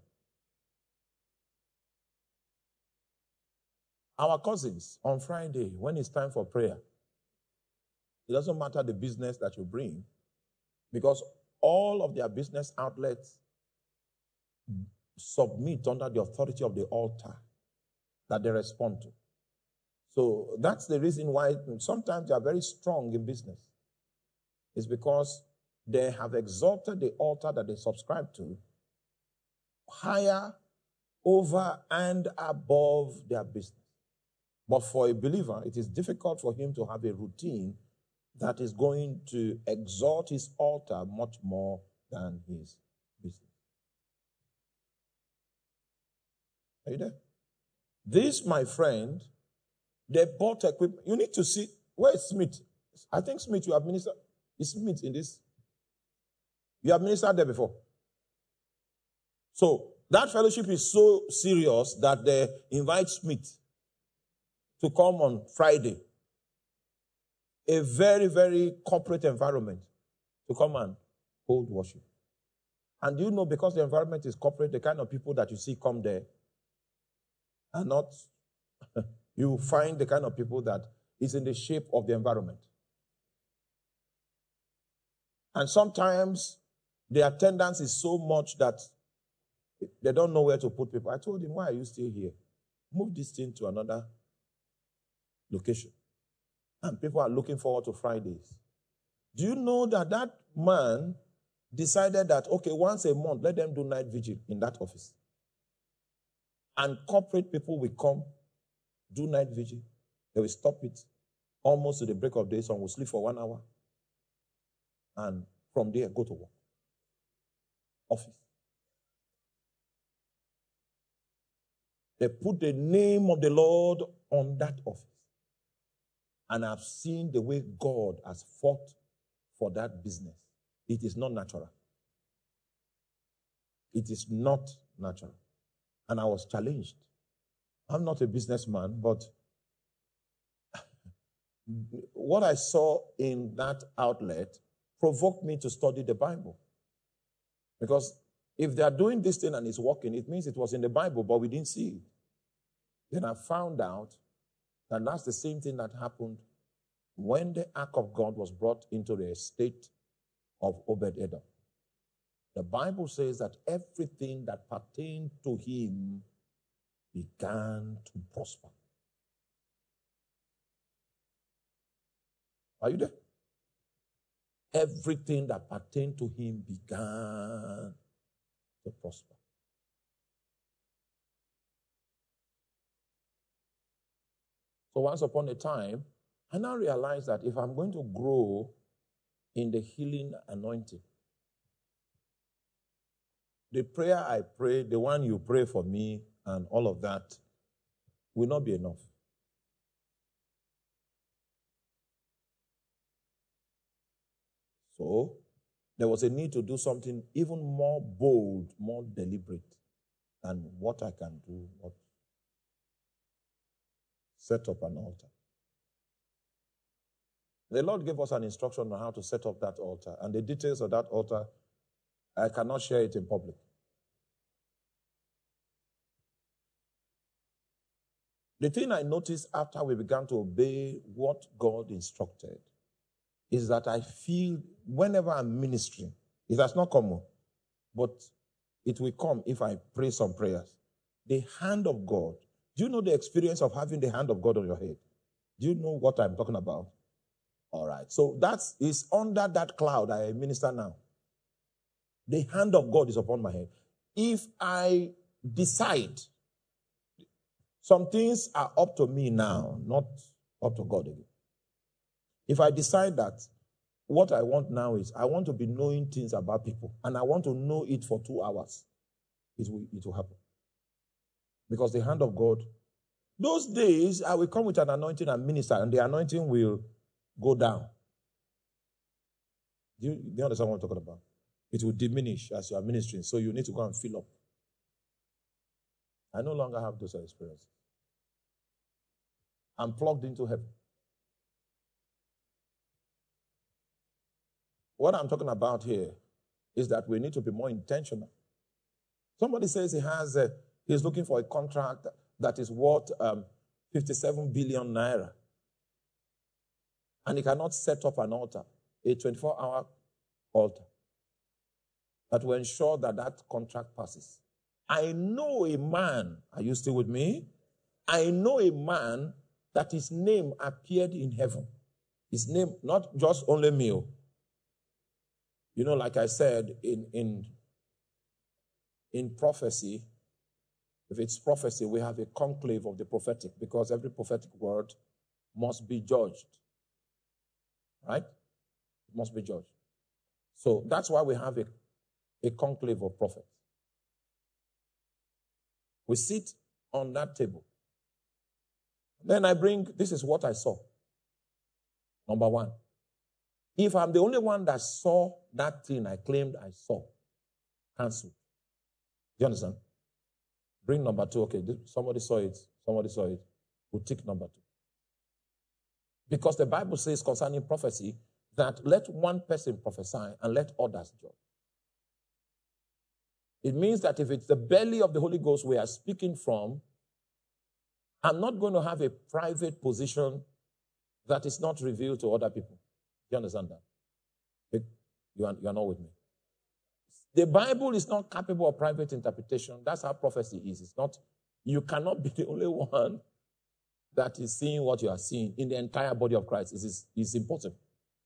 Our cousins on Friday, when it's time for prayer, it doesn't matter the business that you bring, because all of their business outlets submit under the authority of the altar that they respond to. So that's the reason why sometimes they are very strong in business. It's because they have exalted the altar that they subscribe to higher, over, and above their business. But for a believer, it is difficult for him to have a routine that is going to exalt his altar much more than his business. Are you there? This, my friend, they bought equipment. You need to see Where is Smith? I think Smith, you have ministered. Is Smith in this? You have ministered there before. So that fellowship is so serious that they invite Smith to come on Friday. A very, very corporate environment to come and hold worship. And you know, because the environment is corporate, the kind of people that you see come there are not, you find the kind of people that is in the shape of the environment. And sometimes the attendance is so much that they don't know where to put people. I told him, why are you still here? Move this thing to another location. And people are looking forward to Fridays. Do you know that that man decided that, okay, once a month, let them do night vigil in that office. And corporate people will come, do night vigil. They will stop it almost to the break of day. Some will sleep for 1 hour. And from there, go to work. Office. They put the name of the Lord on that office. And I've seen the way God has fought for that business. It is not natural. It is not natural. And I was challenged. I'm not a businessman, but what I saw in that outlet provoked me to study the Bible. Because if they are doing this thing and it's working, it means it was in the Bible, but we didn't see it. Then I found out that that's the same thing that happened when the ark of God was brought into the estate of Obed-Edom. The Bible says that everything that pertained to him began to prosper. Are you there? Everything that pertained to him began to prosper. So once upon a time, I now realize that if I'm going to grow in the healing anointing, the prayer I pray, the one you pray for me, and all of that will not be enough. So there was a need to do something even more bold, more deliberate than what I can do, what set up an altar. The Lord gave us an instruction on how to set up that altar, and the details of that altar, I cannot share it in public. The thing I noticed after we began to obey what God instructed is that I feel whenever I'm ministering, it has not come, but it will come if I pray some prayers. The hand of God. Do you know the experience of having the hand of God on your head? Do you know what I'm talking about? All right. So that is under that cloud I minister now. The hand of God is upon my head. If I decide, some things are up to me now, not up to God again. If I decide that what I want now is I want to be knowing things about people, and I want to know it for 2 hours, it will happen. Because the hand of God, those days I will come with an anointing and minister, and the anointing will go down. Do you understand what I'm talking about? It will diminish as you are ministering, so you need to go and fill up. I no longer have those experiences. I'm plugged into heaven. What I'm talking about here is that we need to be more intentional. Somebody says he's looking for a contract that is worth 57 billion naira. And he cannot set up an altar, a 24-hour altar, that will ensure that that contract passes. I know a man, are you still with me? I know a man that his name appeared in heaven. His name, not just only me. You know, like I said, in prophecy, if it's prophecy, we have a conclave of the prophetic, because every prophetic word must be judged. Right? It must be judged. So that's why we have a conclave of prophets. We sit on that table. Then this is what I saw. Number one. If I'm the only one that saw that thing I claimed I saw, cancel. Do you understand? Bring number two. Okay, somebody saw it. Somebody saw it. We'll tick number two. Because the Bible says concerning prophecy that let one person prophesy and let others judge. It means that if it's the belly of the Holy Ghost we are speaking from, I'm not going to have a private position that is not revealed to other people. Do you understand that? You are not with me. The Bible is not capable of private interpretation. That's how prophecy is. It's not, you cannot be the only one that is seeing what you are seeing in the entire body of Christ. It's impossible.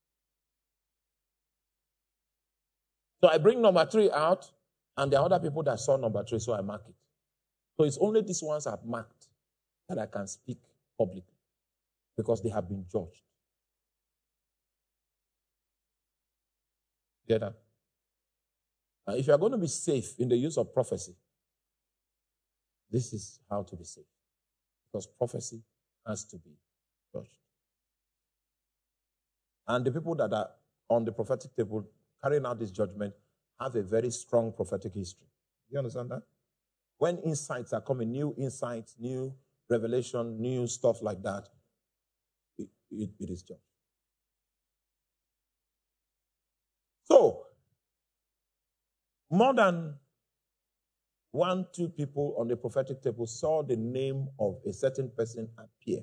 So I bring number 3 out, and there are other people that saw number 3, so I mark it. So it's only these ones I've marked that I can speak publicly because they have been judged. Get that? If you are going to be safe in the use of prophecy, this is how to be safe. Because prophecy has to be judged. And the people that are on the prophetic table carrying out this judgment have a very strong prophetic history. You understand that? When insights are coming, new insights, new revelation, new stuff like that, it is judged. So, more than 1-2 people on the prophetic table saw the name of a certain person appear.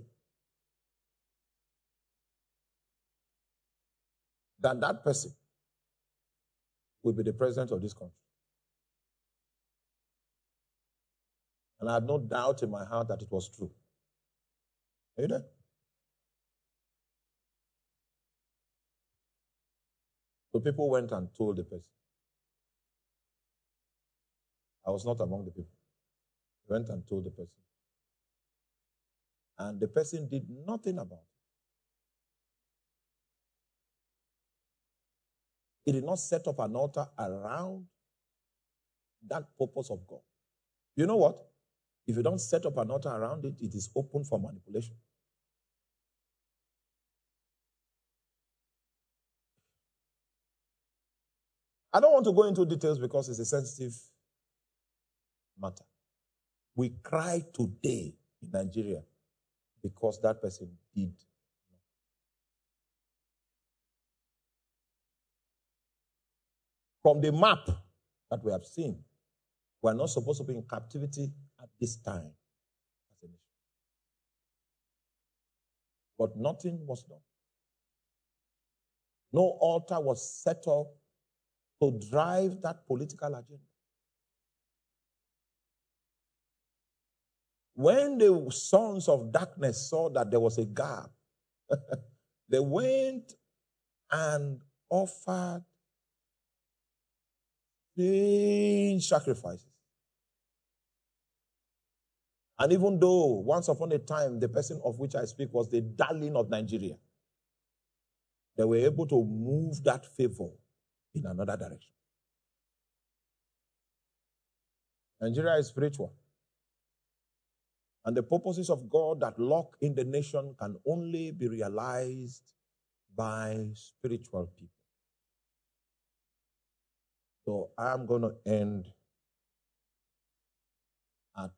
That person will be the president of this country. And I have no doubt in my heart that it was true. Are you there? So people went and told the person. I was not among the people. They went and told the person. And the person did nothing about it. He did not set up an altar around that purpose of God. You know what? If you don't set up an altar around it, it is open for manipulation. I don't want to go into details because it's a sensitive matter. We cry today in Nigeria because that person did. From the map that we have seen, we are not supposed to be in captivity at this time as a nation. But nothing was done. No altar was set up to drive that political agenda. When the sons of darkness saw that there was a gap, they went and offered strange sacrifices. And even though once upon a time the person of which I speak was the darling of Nigeria, they were able to move that favor in another direction. Nigeria is spiritual. And the purposes of God that lock in the nation can only be realized by spiritual people. So I'm going to end at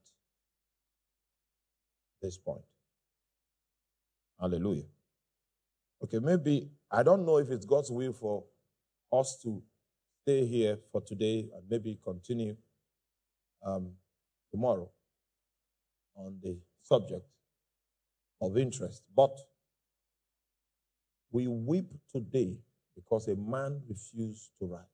this point. Hallelujah. Okay, maybe, I don't know if it's God's will for us to stay here for today and maybe continue tomorrow on the subject of interest. But we weep today because a man refused to rise.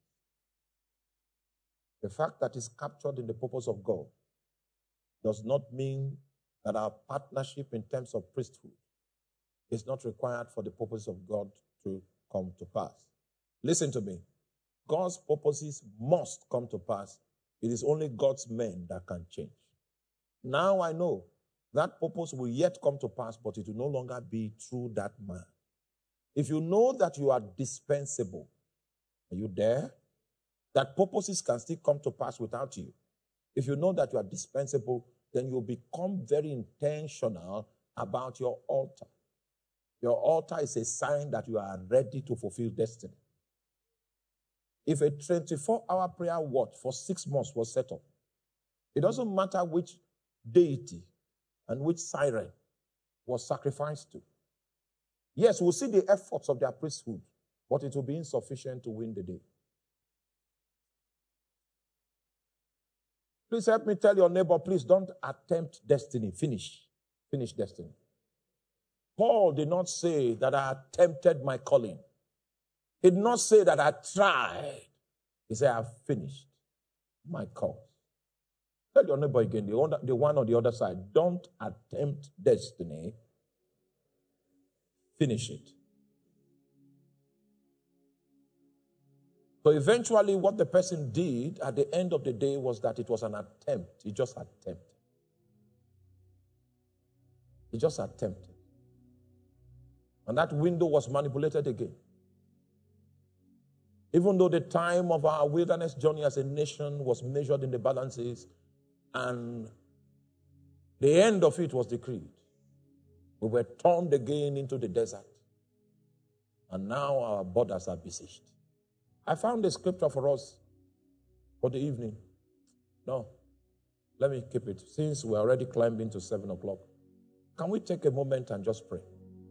The fact that it's captured in the purpose of God does not mean that our partnership in terms of priesthood is not required for the purpose of God to come to pass. Listen to me. God's purposes must come to pass. It is only God's men that can change. Now I know that purpose will yet come to pass, but it will no longer be through that man. If you know that you are dispensable, are you there? That purposes can still come to pass without you. If you know that you are dispensable, then you'll become very intentional about your altar. Your altar is a sign that you are ready to fulfill destiny. If a 24-hour prayer watch for 6 months was set up, it doesn't matter which deity and which siren was sacrificed to. Yes, we'll see the efforts of their priesthood, but it will be insufficient to win the day. Please help me tell your neighbor, please don't attempt destiny. Finish destiny. Paul did not say that I attempted my calling. He did not say that I tried. He said, I have finished my cause. Tell your neighbor again, the one on the other side, don't attempt destiny. Finish it. So eventually what the person did at the end of the day was that it was an attempt. He just attempted. He just attempted. And that window was manipulated again. Even though the time of our wilderness journey as a nation was measured in the balances and the end of it was decreed, we were turned again into the desert. And now our borders are besieged. I found a scripture for us for the evening. No, let me keep it. Since we're already climbing to 7 o'clock, can we take a moment and just pray?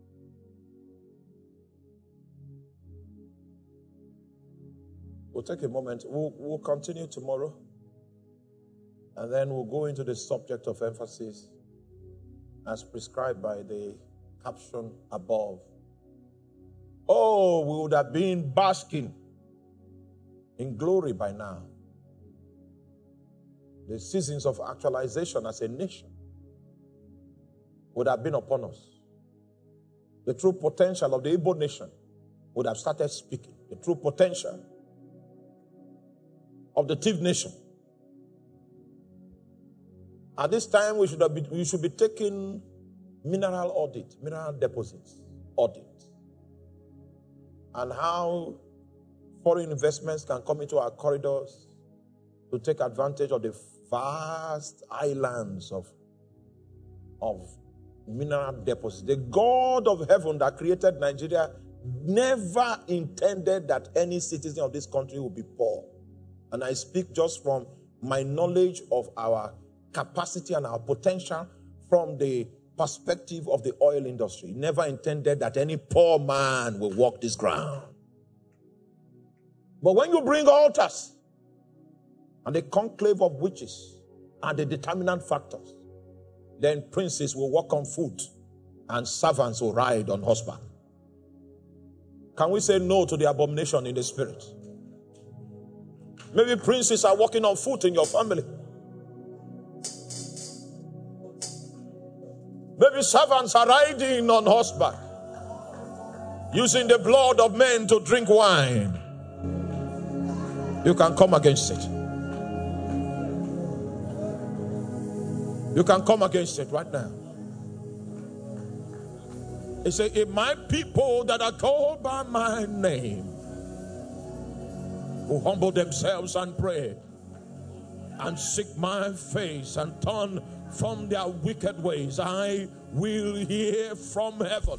We'll take a moment. We'll continue tomorrow. And then we'll go into the subject of emphasis as prescribed by the caption above. Oh, we would have been basking in glory by now. The seasons of actualization as a nation would have been upon us. The true potential of the Igbo nation would have started speaking. The true potential of the Tiv nation. At this time, we should be taking mineral audit, mineral deposits audit, and how foreign investments can come into our corridors to take advantage of the vast islands of mineral deposits. The God of heaven that created Nigeria never intended that any citizen of this country would be poor. And I speak just from my knowledge of our capacity and our potential from the perspective of the oil industry. Never intended that any poor man will walk this ground. But when you bring altars and the conclave of witches are the determinant factors, then princes will walk on foot and servants will ride on horseback. Can we say no to the abomination in the spirit? Maybe princes are walking on foot in your family. Maybe servants are riding on horseback, using the blood of men to drink wine. You can come against it. You can come against it right now. He said, if my people that are called by my name who humble themselves and pray and seek my face and turn from their wicked ways, I will hear from heaven.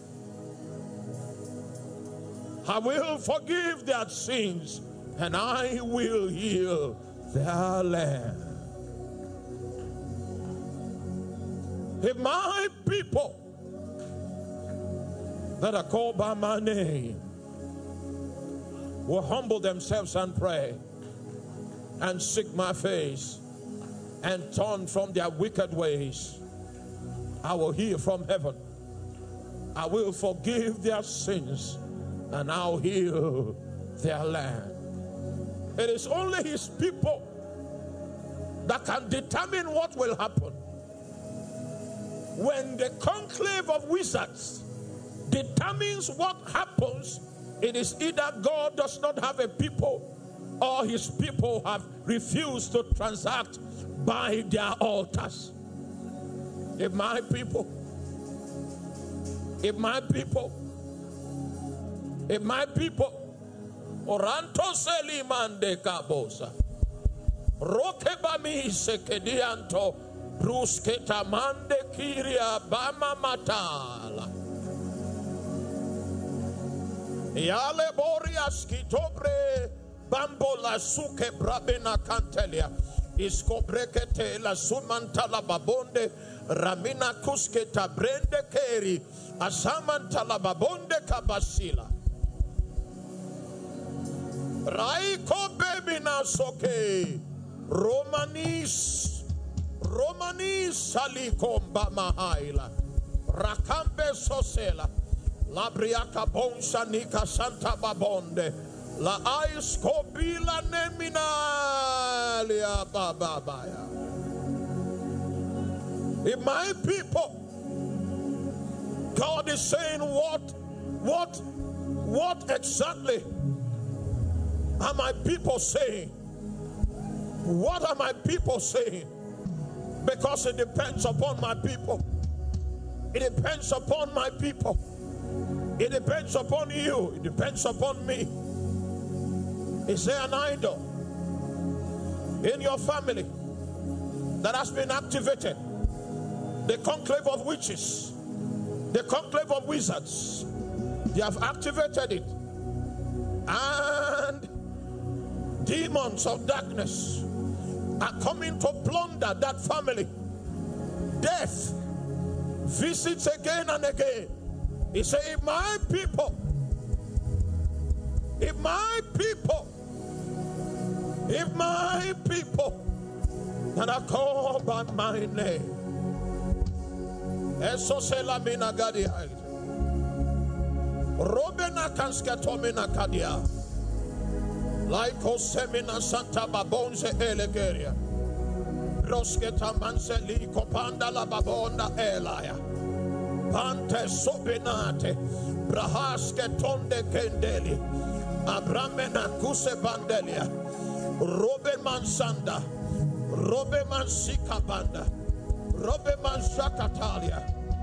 I will forgive their sins and I will heal their land. If my people that are called by my name will humble themselves and pray and seek my face and turn from their wicked ways, I will hear from heaven. I will forgive their sins and I'll heal their land. It is only his people that can determine what will happen. When the conclave of wizards determines what happens, it is either God does not have a people or his people have refused to transact by their altars. If my people, Oranto Selimande Cabosa, Rokebami Sekedianto, Brusketa Mande Kiria Bama Matala. Yale Borias Kitobre Bambola Suke Brabena Cantelia Iskobrekete la Sumantala Babonde Ramina Kusketa Brende Keri Asamantala Babonde Kabasila Raiko Bebina Soke Romanis Salikomba Mahaila Rakambe Sosela Labriaka Bonsa Nika Santa Babonde La Ais Kobila Neminalia Bababaya. If my people, God is saying, what exactly are my people saying? What are my people saying? Because it depends upon my people. It depends upon my people. It depends upon you. It depends upon me. Is there an idol in your family that has been activated? The conclave of witches, the conclave of wizards, they have activated it. And demons of darkness are coming to plunder that family. Death visits again and again. He said, if my people that are called by my name, Esoselamina Gadia, Robena Kanskatomina Kadia, Laiko Semina Santa Babonze Elegeria, Rosketa Manseli Kopanda la Babonda Elaya, Pante Sobinate, Brahaske Tonde Kendeli, Abramena Kuse Bandelia, Robe Mansanda, Robe Mansika Banda, Robe Mansakatalia,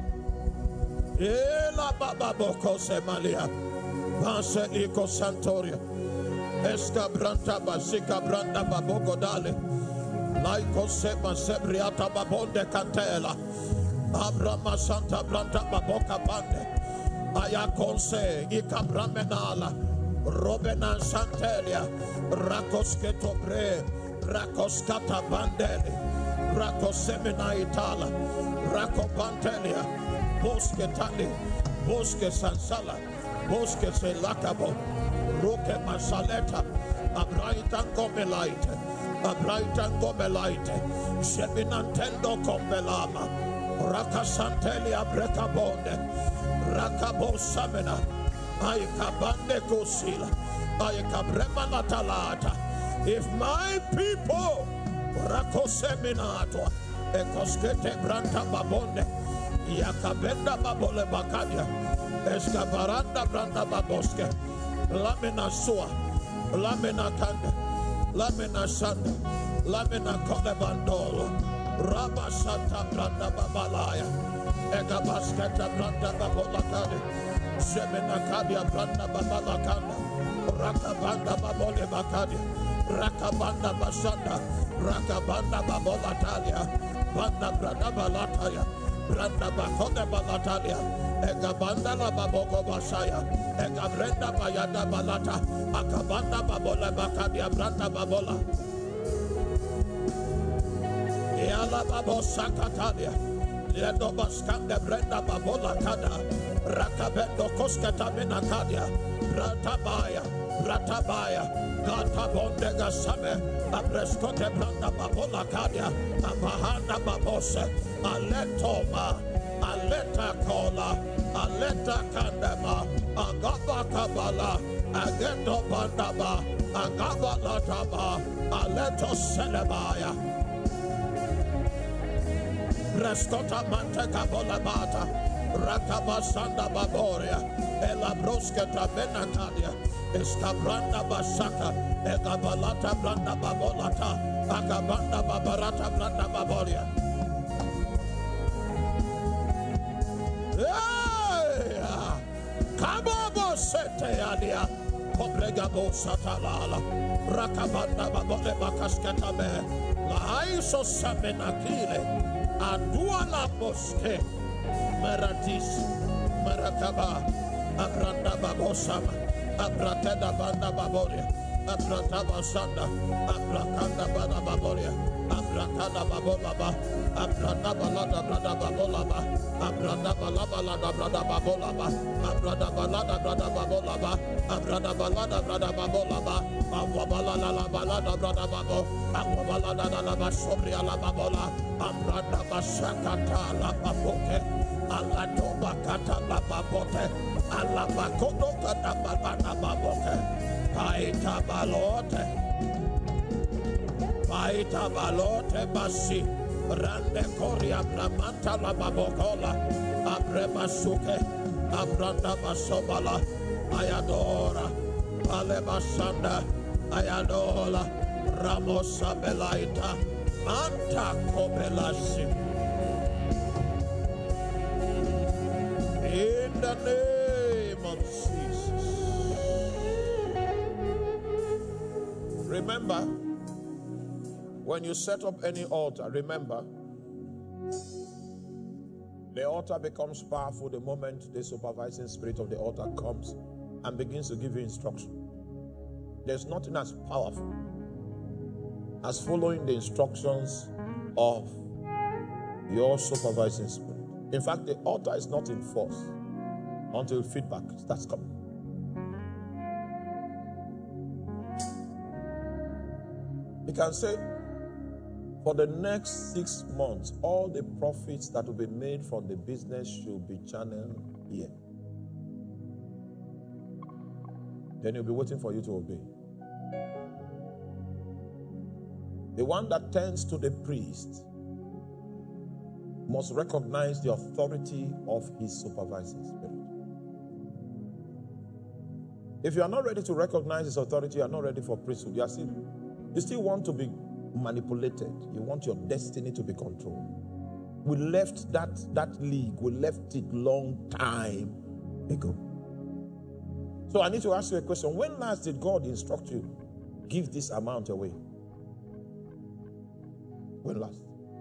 Ela Baba Boko Semalia, Panse Iko Santoria, Esca Branta Basika Branda Baboko Dale, Laiko Sema Sebriata Babonde Cantela, Abrama Santa Branta Baboka Bande, Ayakonse, Ika Bramenala, Robena Santelia, Rakosketo Bre, Rakoskata Bandeli, Rakosemina Itala, Rakopantelia, Bosque Tali, Bosque Sansala, Bosque Selakabo, Roke Masaleta, Abraitan Gomelaite, Abraitan Gomelaite, Sheminantendo Combelama, Rakasantelia Brecabonde, Rakabo Samena, Aikabande Kosila, Aikabrema Natalata. If my people Rakoseminato, Ekoskete Branta Babonde, Yakabenda Babole Bakadia, Escabaranda Branda Baboske, Lamina Sua, Lamina Kanda, Lamina Sanda, Lamina Kodebandolo, Rabba Santa Branda Babalaya, Egabasketa Branda Babolakade, Semina Kadia Branda Babalakanda, Rakabanda Babole Bakadia, Rakabanda Basanda, Rakabanda Babolatalia, Banda Branda Balataya, Branda Bakoda Balatalia, Egabanda la Baboko Basaya, Egabrenda Bayada Balata, Akabanda Babola Bakadia, Branda Babola, Eala Babosa Katalia, Ledobaskanda Brenda Babola Kada, Rakabendo Koskata Minakadia, Bratabaya, Bratabaya, Gatabonde Gasame, Abrescote Branda Babola Kadia, Abahanda Babose, Aletoma, Aleta Kola, Aleta Kandema, Agaba Kabala, Ageto Bandaba, Agaba Lataba, Aleto Selebaya, Rescota Manteca Bolabata, Rakabasanda Baboria, Ela Brosqueta Benatadia, Escabranda Basaka, Egabalata Branda Babolata, Agabanda Babarata Branda Baboria. Kababo Sete Adia, Cobregabo Satalala, Rakabanda Babole Bakasketabe, La Aiso Samenakile, Aduala Bosque, Meratis, Marakaba, Abranda Babosama, Abratenda banda baboria. Abrataba sanda. Abrakanda banda baboria. Abrakanda babolaba. Abrada balada brada babolaba. Abrada balada brada babolaba. Abrada balada brada babolaba. Abrada balada brada babolaba. Awabala la balada brada babo. Awabala la basobria la babola. Abrada basakata la baboke. Alatoba kata la babote. Alabakodo kata balada baboke. Paita balote. Paita balote basi. Rande koria bramanta la babokola. Abrema suke. Abranda basobala. Ayadora. Alebasanda. Ayadola. Ramosa belaita. Anta kobelasi. In the name of Jesus. Remember, when you set up any altar, remember, the altar becomes powerful the moment the supervising spirit of the altar comes and begins to give you instruction. There's nothing as powerful as following the instructions of your supervising spirit. In fact, the altar is not in force until feedback starts coming. You can say, for the next 6 months, all the profits that will be made from the business should be channeled here. Then he'll be waiting for you to obey. The one that tends to the priest must recognize the authority of his supervising spirit. If you are not ready to recognize his authority, you are not ready for priesthood. You still want to be manipulated. You want your destiny to be controlled. We left that league. We left it long time ago. So I need to ask you a question. When last did God instruct you, give this amount away? When last?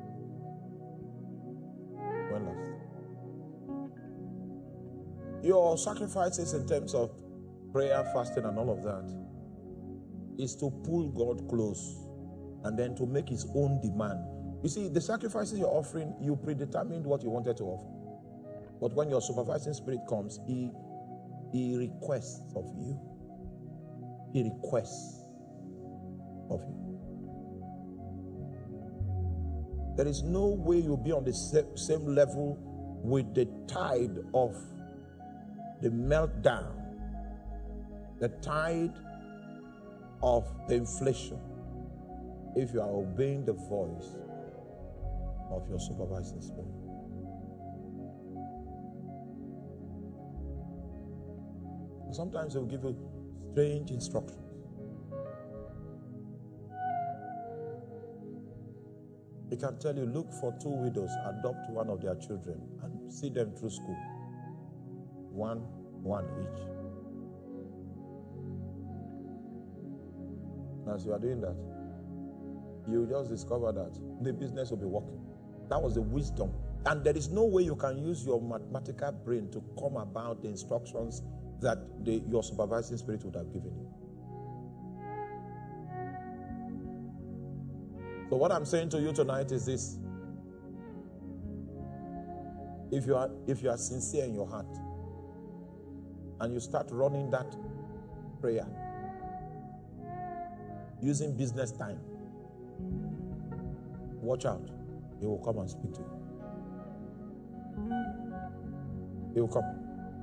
When last? Your sacrifices in terms of prayer, fasting, and all of that is to pull God close and then to make his own demand. You see, the sacrifices you're offering, you predetermined what you wanted to offer. But when your supervising spirit comes, he requests of you. He requests of you. There is no way you'll be on the same level with the tide of the meltdown, the tide of the inflation, if you are obeying the voice of your supervising spirit. Sometimes they'll give you strange instructions. He can tell you, look for 2 widows, adopt one of their children, and see them through school. One each. As you are doing that, you just discover that the business will be working. That was the wisdom. And there is no way you can use your mathematical brain to come about the instructions that your supervising spirit would have given you. So what I'm saying to you tonight is this. If you are sincere in your heart and you start running that prayer using business time, watch out. He will come and speak to you. He will come.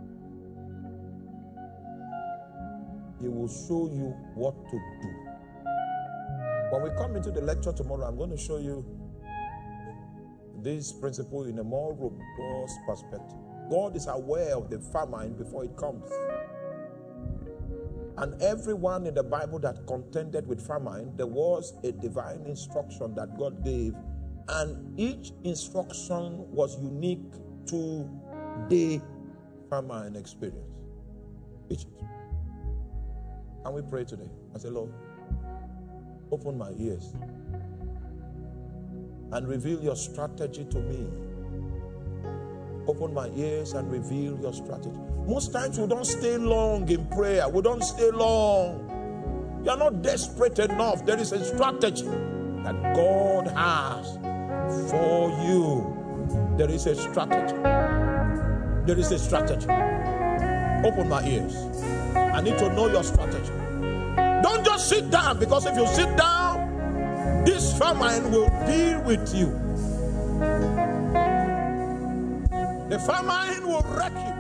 He will show you what to do. When we come into the lecture tomorrow, I'm going to show you this principle in a more robust perspective. God is aware of the famine before it comes. And everyone in the Bible that contended with famine, there was a divine instruction that God gave. And each instruction was unique to the famine experience. Egypt. And we pray today. I say, Lord, open my ears and reveal your strategy to me Open my ears and reveal your strategy. Most times we don't stay long in prayer. We don't stay long. You are not desperate enough. There is a strategy that God has for you. There is a strategy. There is a strategy. Open my ears. I need to know your strategy. Don't just sit down, because if you sit down, this famine will deal with you. The famine will wreck you.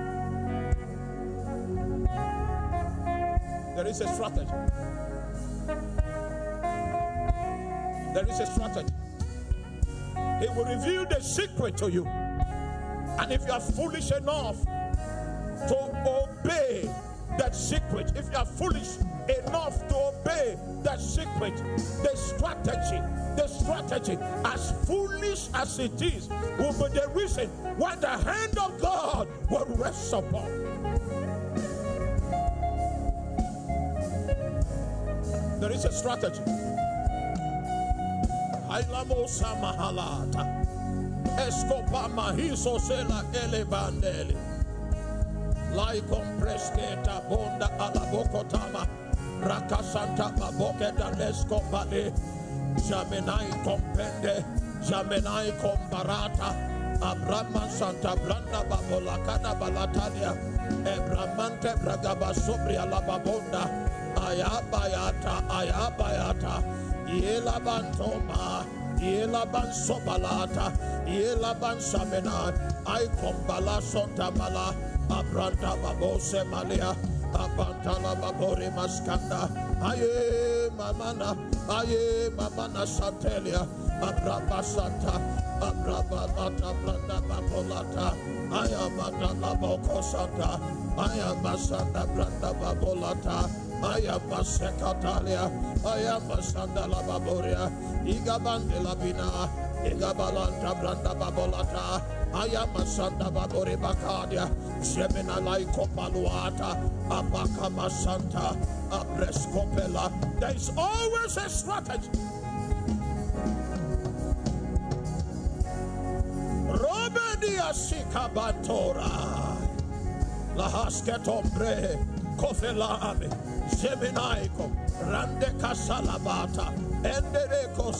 There is a strategy. There is a strategy. He will reveal the secret to you. And if you are foolish enough to obey that secret, if you are foolish enough to obey that secret, the strategy, as foolish as it is, will be the reason why the hand of God will rest upon. There is a strategy. Ailamosa mahalata. Escopa mahiso sela elevandeli. Lai compresketa bonda alabokotama. Rakasanta baboketa lescopale. Jamenai compende. Jamenai comparata. Abrahma Santa Branda Babolacada Balatalia. Ebramante Bragaba Sobria Lababonda. Ayabayata. Yelaban Toma, Yelaban Sobalata, Yelaban Samena, I Combala Sontamala, Abranta Babose Malia, Abantala Babori Mascanda, Aye Mamana Santelia, Abraba Santa, Abraba Bata Branda Babolata, Ayamata Laboko Santa, Ayamasanda Branda Babolata. I am a secatalia, I am a sandala baboria, Igabandela Bina, Igabalanta Branda Babolata, I am a sanda babori bacadia, Semina Laiko Paluata, Abakama Santa, Abrescopela. There is always a strategy. Robedia Sikabantora, Lahasketombre, Kofelame. Seminaiko, Rande Casalabata, Endereko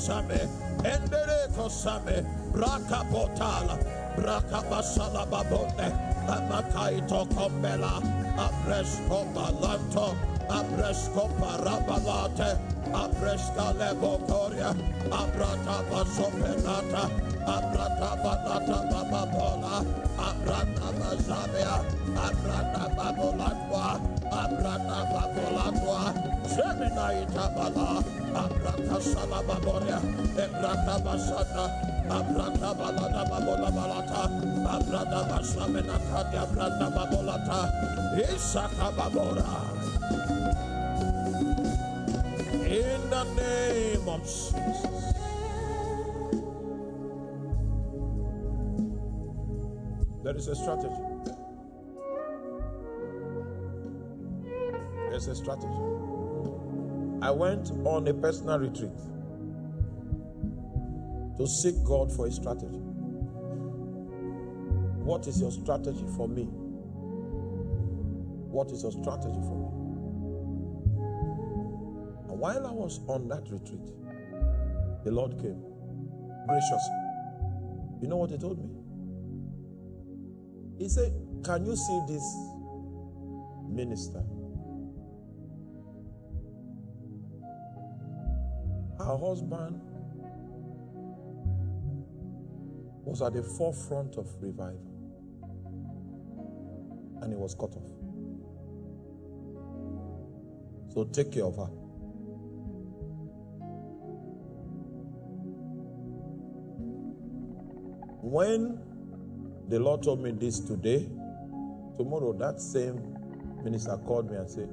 Same, Braka Potala, Braka Basala Babone, Amakaito Combela, Abresco Balanto, Abresco Parabalate, Abresca Lebocoria, Abrata Basopenata, Abrata Balata Bababola, Abrata Bazabia, Abrata Babolatwa, Abrata Babolatwa, Semina Itabala, Abrata Salababoria, Abrata Basata, Abrata Balada Babola Balata, Abrata Basamena Katia, Abrata Babolata, Isaka Babora. In the name of Jesus. There is a strategy. There's a strategy. I went on a personal retreat to seek God for a strategy. What is your strategy for me? What is your strategy for me? And while I was on that retreat, the Lord came graciously. You know what He told me? He said, can you see this minister? Her husband was at the forefront of revival, and he was cut off. So take care of her. When the Lord told me this today, tomorrow that same minister called me and said,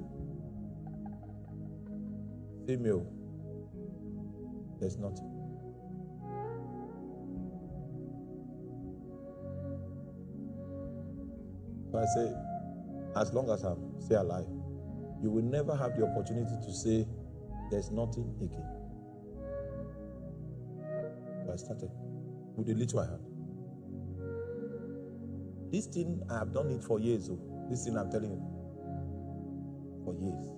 Samuel, there's nothing. So I say, as long as I'm still alive, you will never have the opportunity to say, there's nothing again. So I started with the little I had. This thing, I have done it for years. Oh. This thing I'm telling you. For years.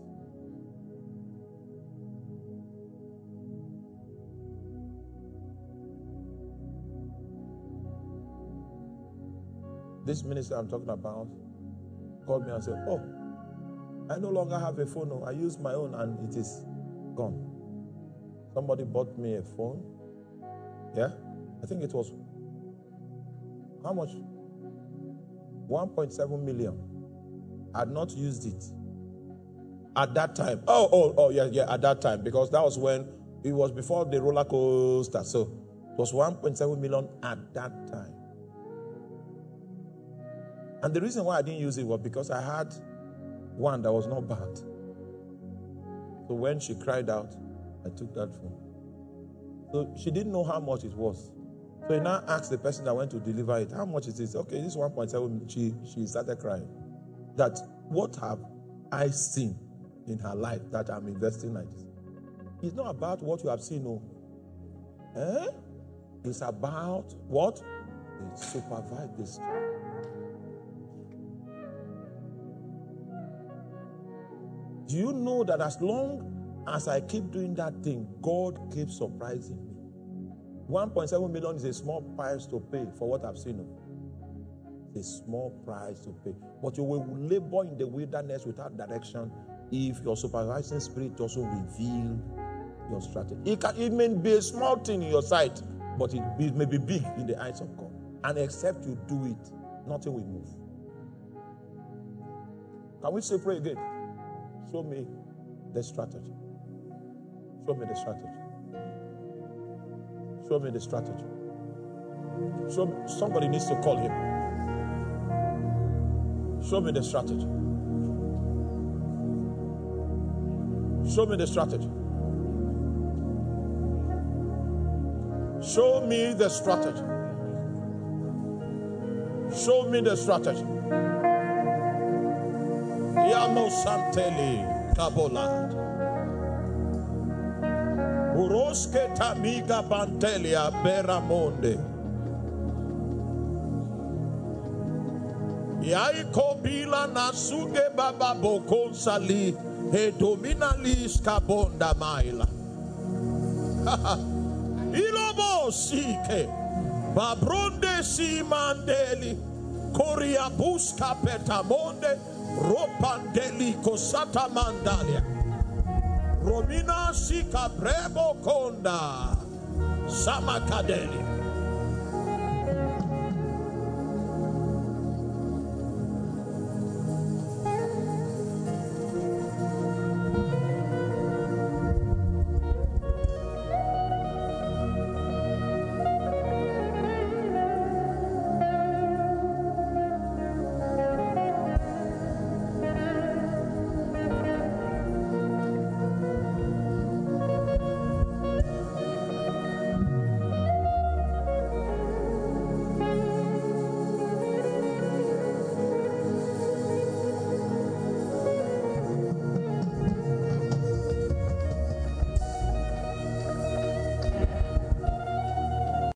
This minister I'm talking about called me and said, oh, I no longer have a phone. No. I use my own and it is gone. Somebody bought me a phone. Yeah? I think it was, how much? 1.7 million. I had not used it at that time. Yeah, at that time. Because that was when, it was before the roller coaster. So it was 1.7 million at that time. And the reason why I didn't use it was because I had one that was not bad. So when she cried out, I took that phone. So she didn't know how much it was. So he now asked the person that went to deliver it, how much is this? Okay, this 1.7. She started crying. That what have I seen in her life that I'm investing like this? It's not about what you have seen, no. It's about what? It supervised this. Do you know that as long as I keep doing that thing, God keeps surprising me? 1.7 million is a small price to pay for what I've seen. It's a small price to pay. But you will labor in the wilderness without direction if your supervising spirit doesn't reveal your strategy. It may be a small thing in your sight, but it may be big in the eyes of God. And except you do it, nothing will move. Can we say pray again? Show me the strategy. Show me the strategy. Show me the strategy. Somebody needs to call him. Show me the strategy. Show me the strategy. Show me the strategy. Show me the strategy. Yamo Santeli Kaboland. Uroske Tamiga Bantelia Beramonde. Yaiko Bila Nasuge Baba Bokon Sali He Dominalis Kabonda Maila. Ilobo Sike Babronde Simandeli Korea Buska Petamonde Ropandeli Kosata Mandalia Romina Sika Brebo Konda Samakadeli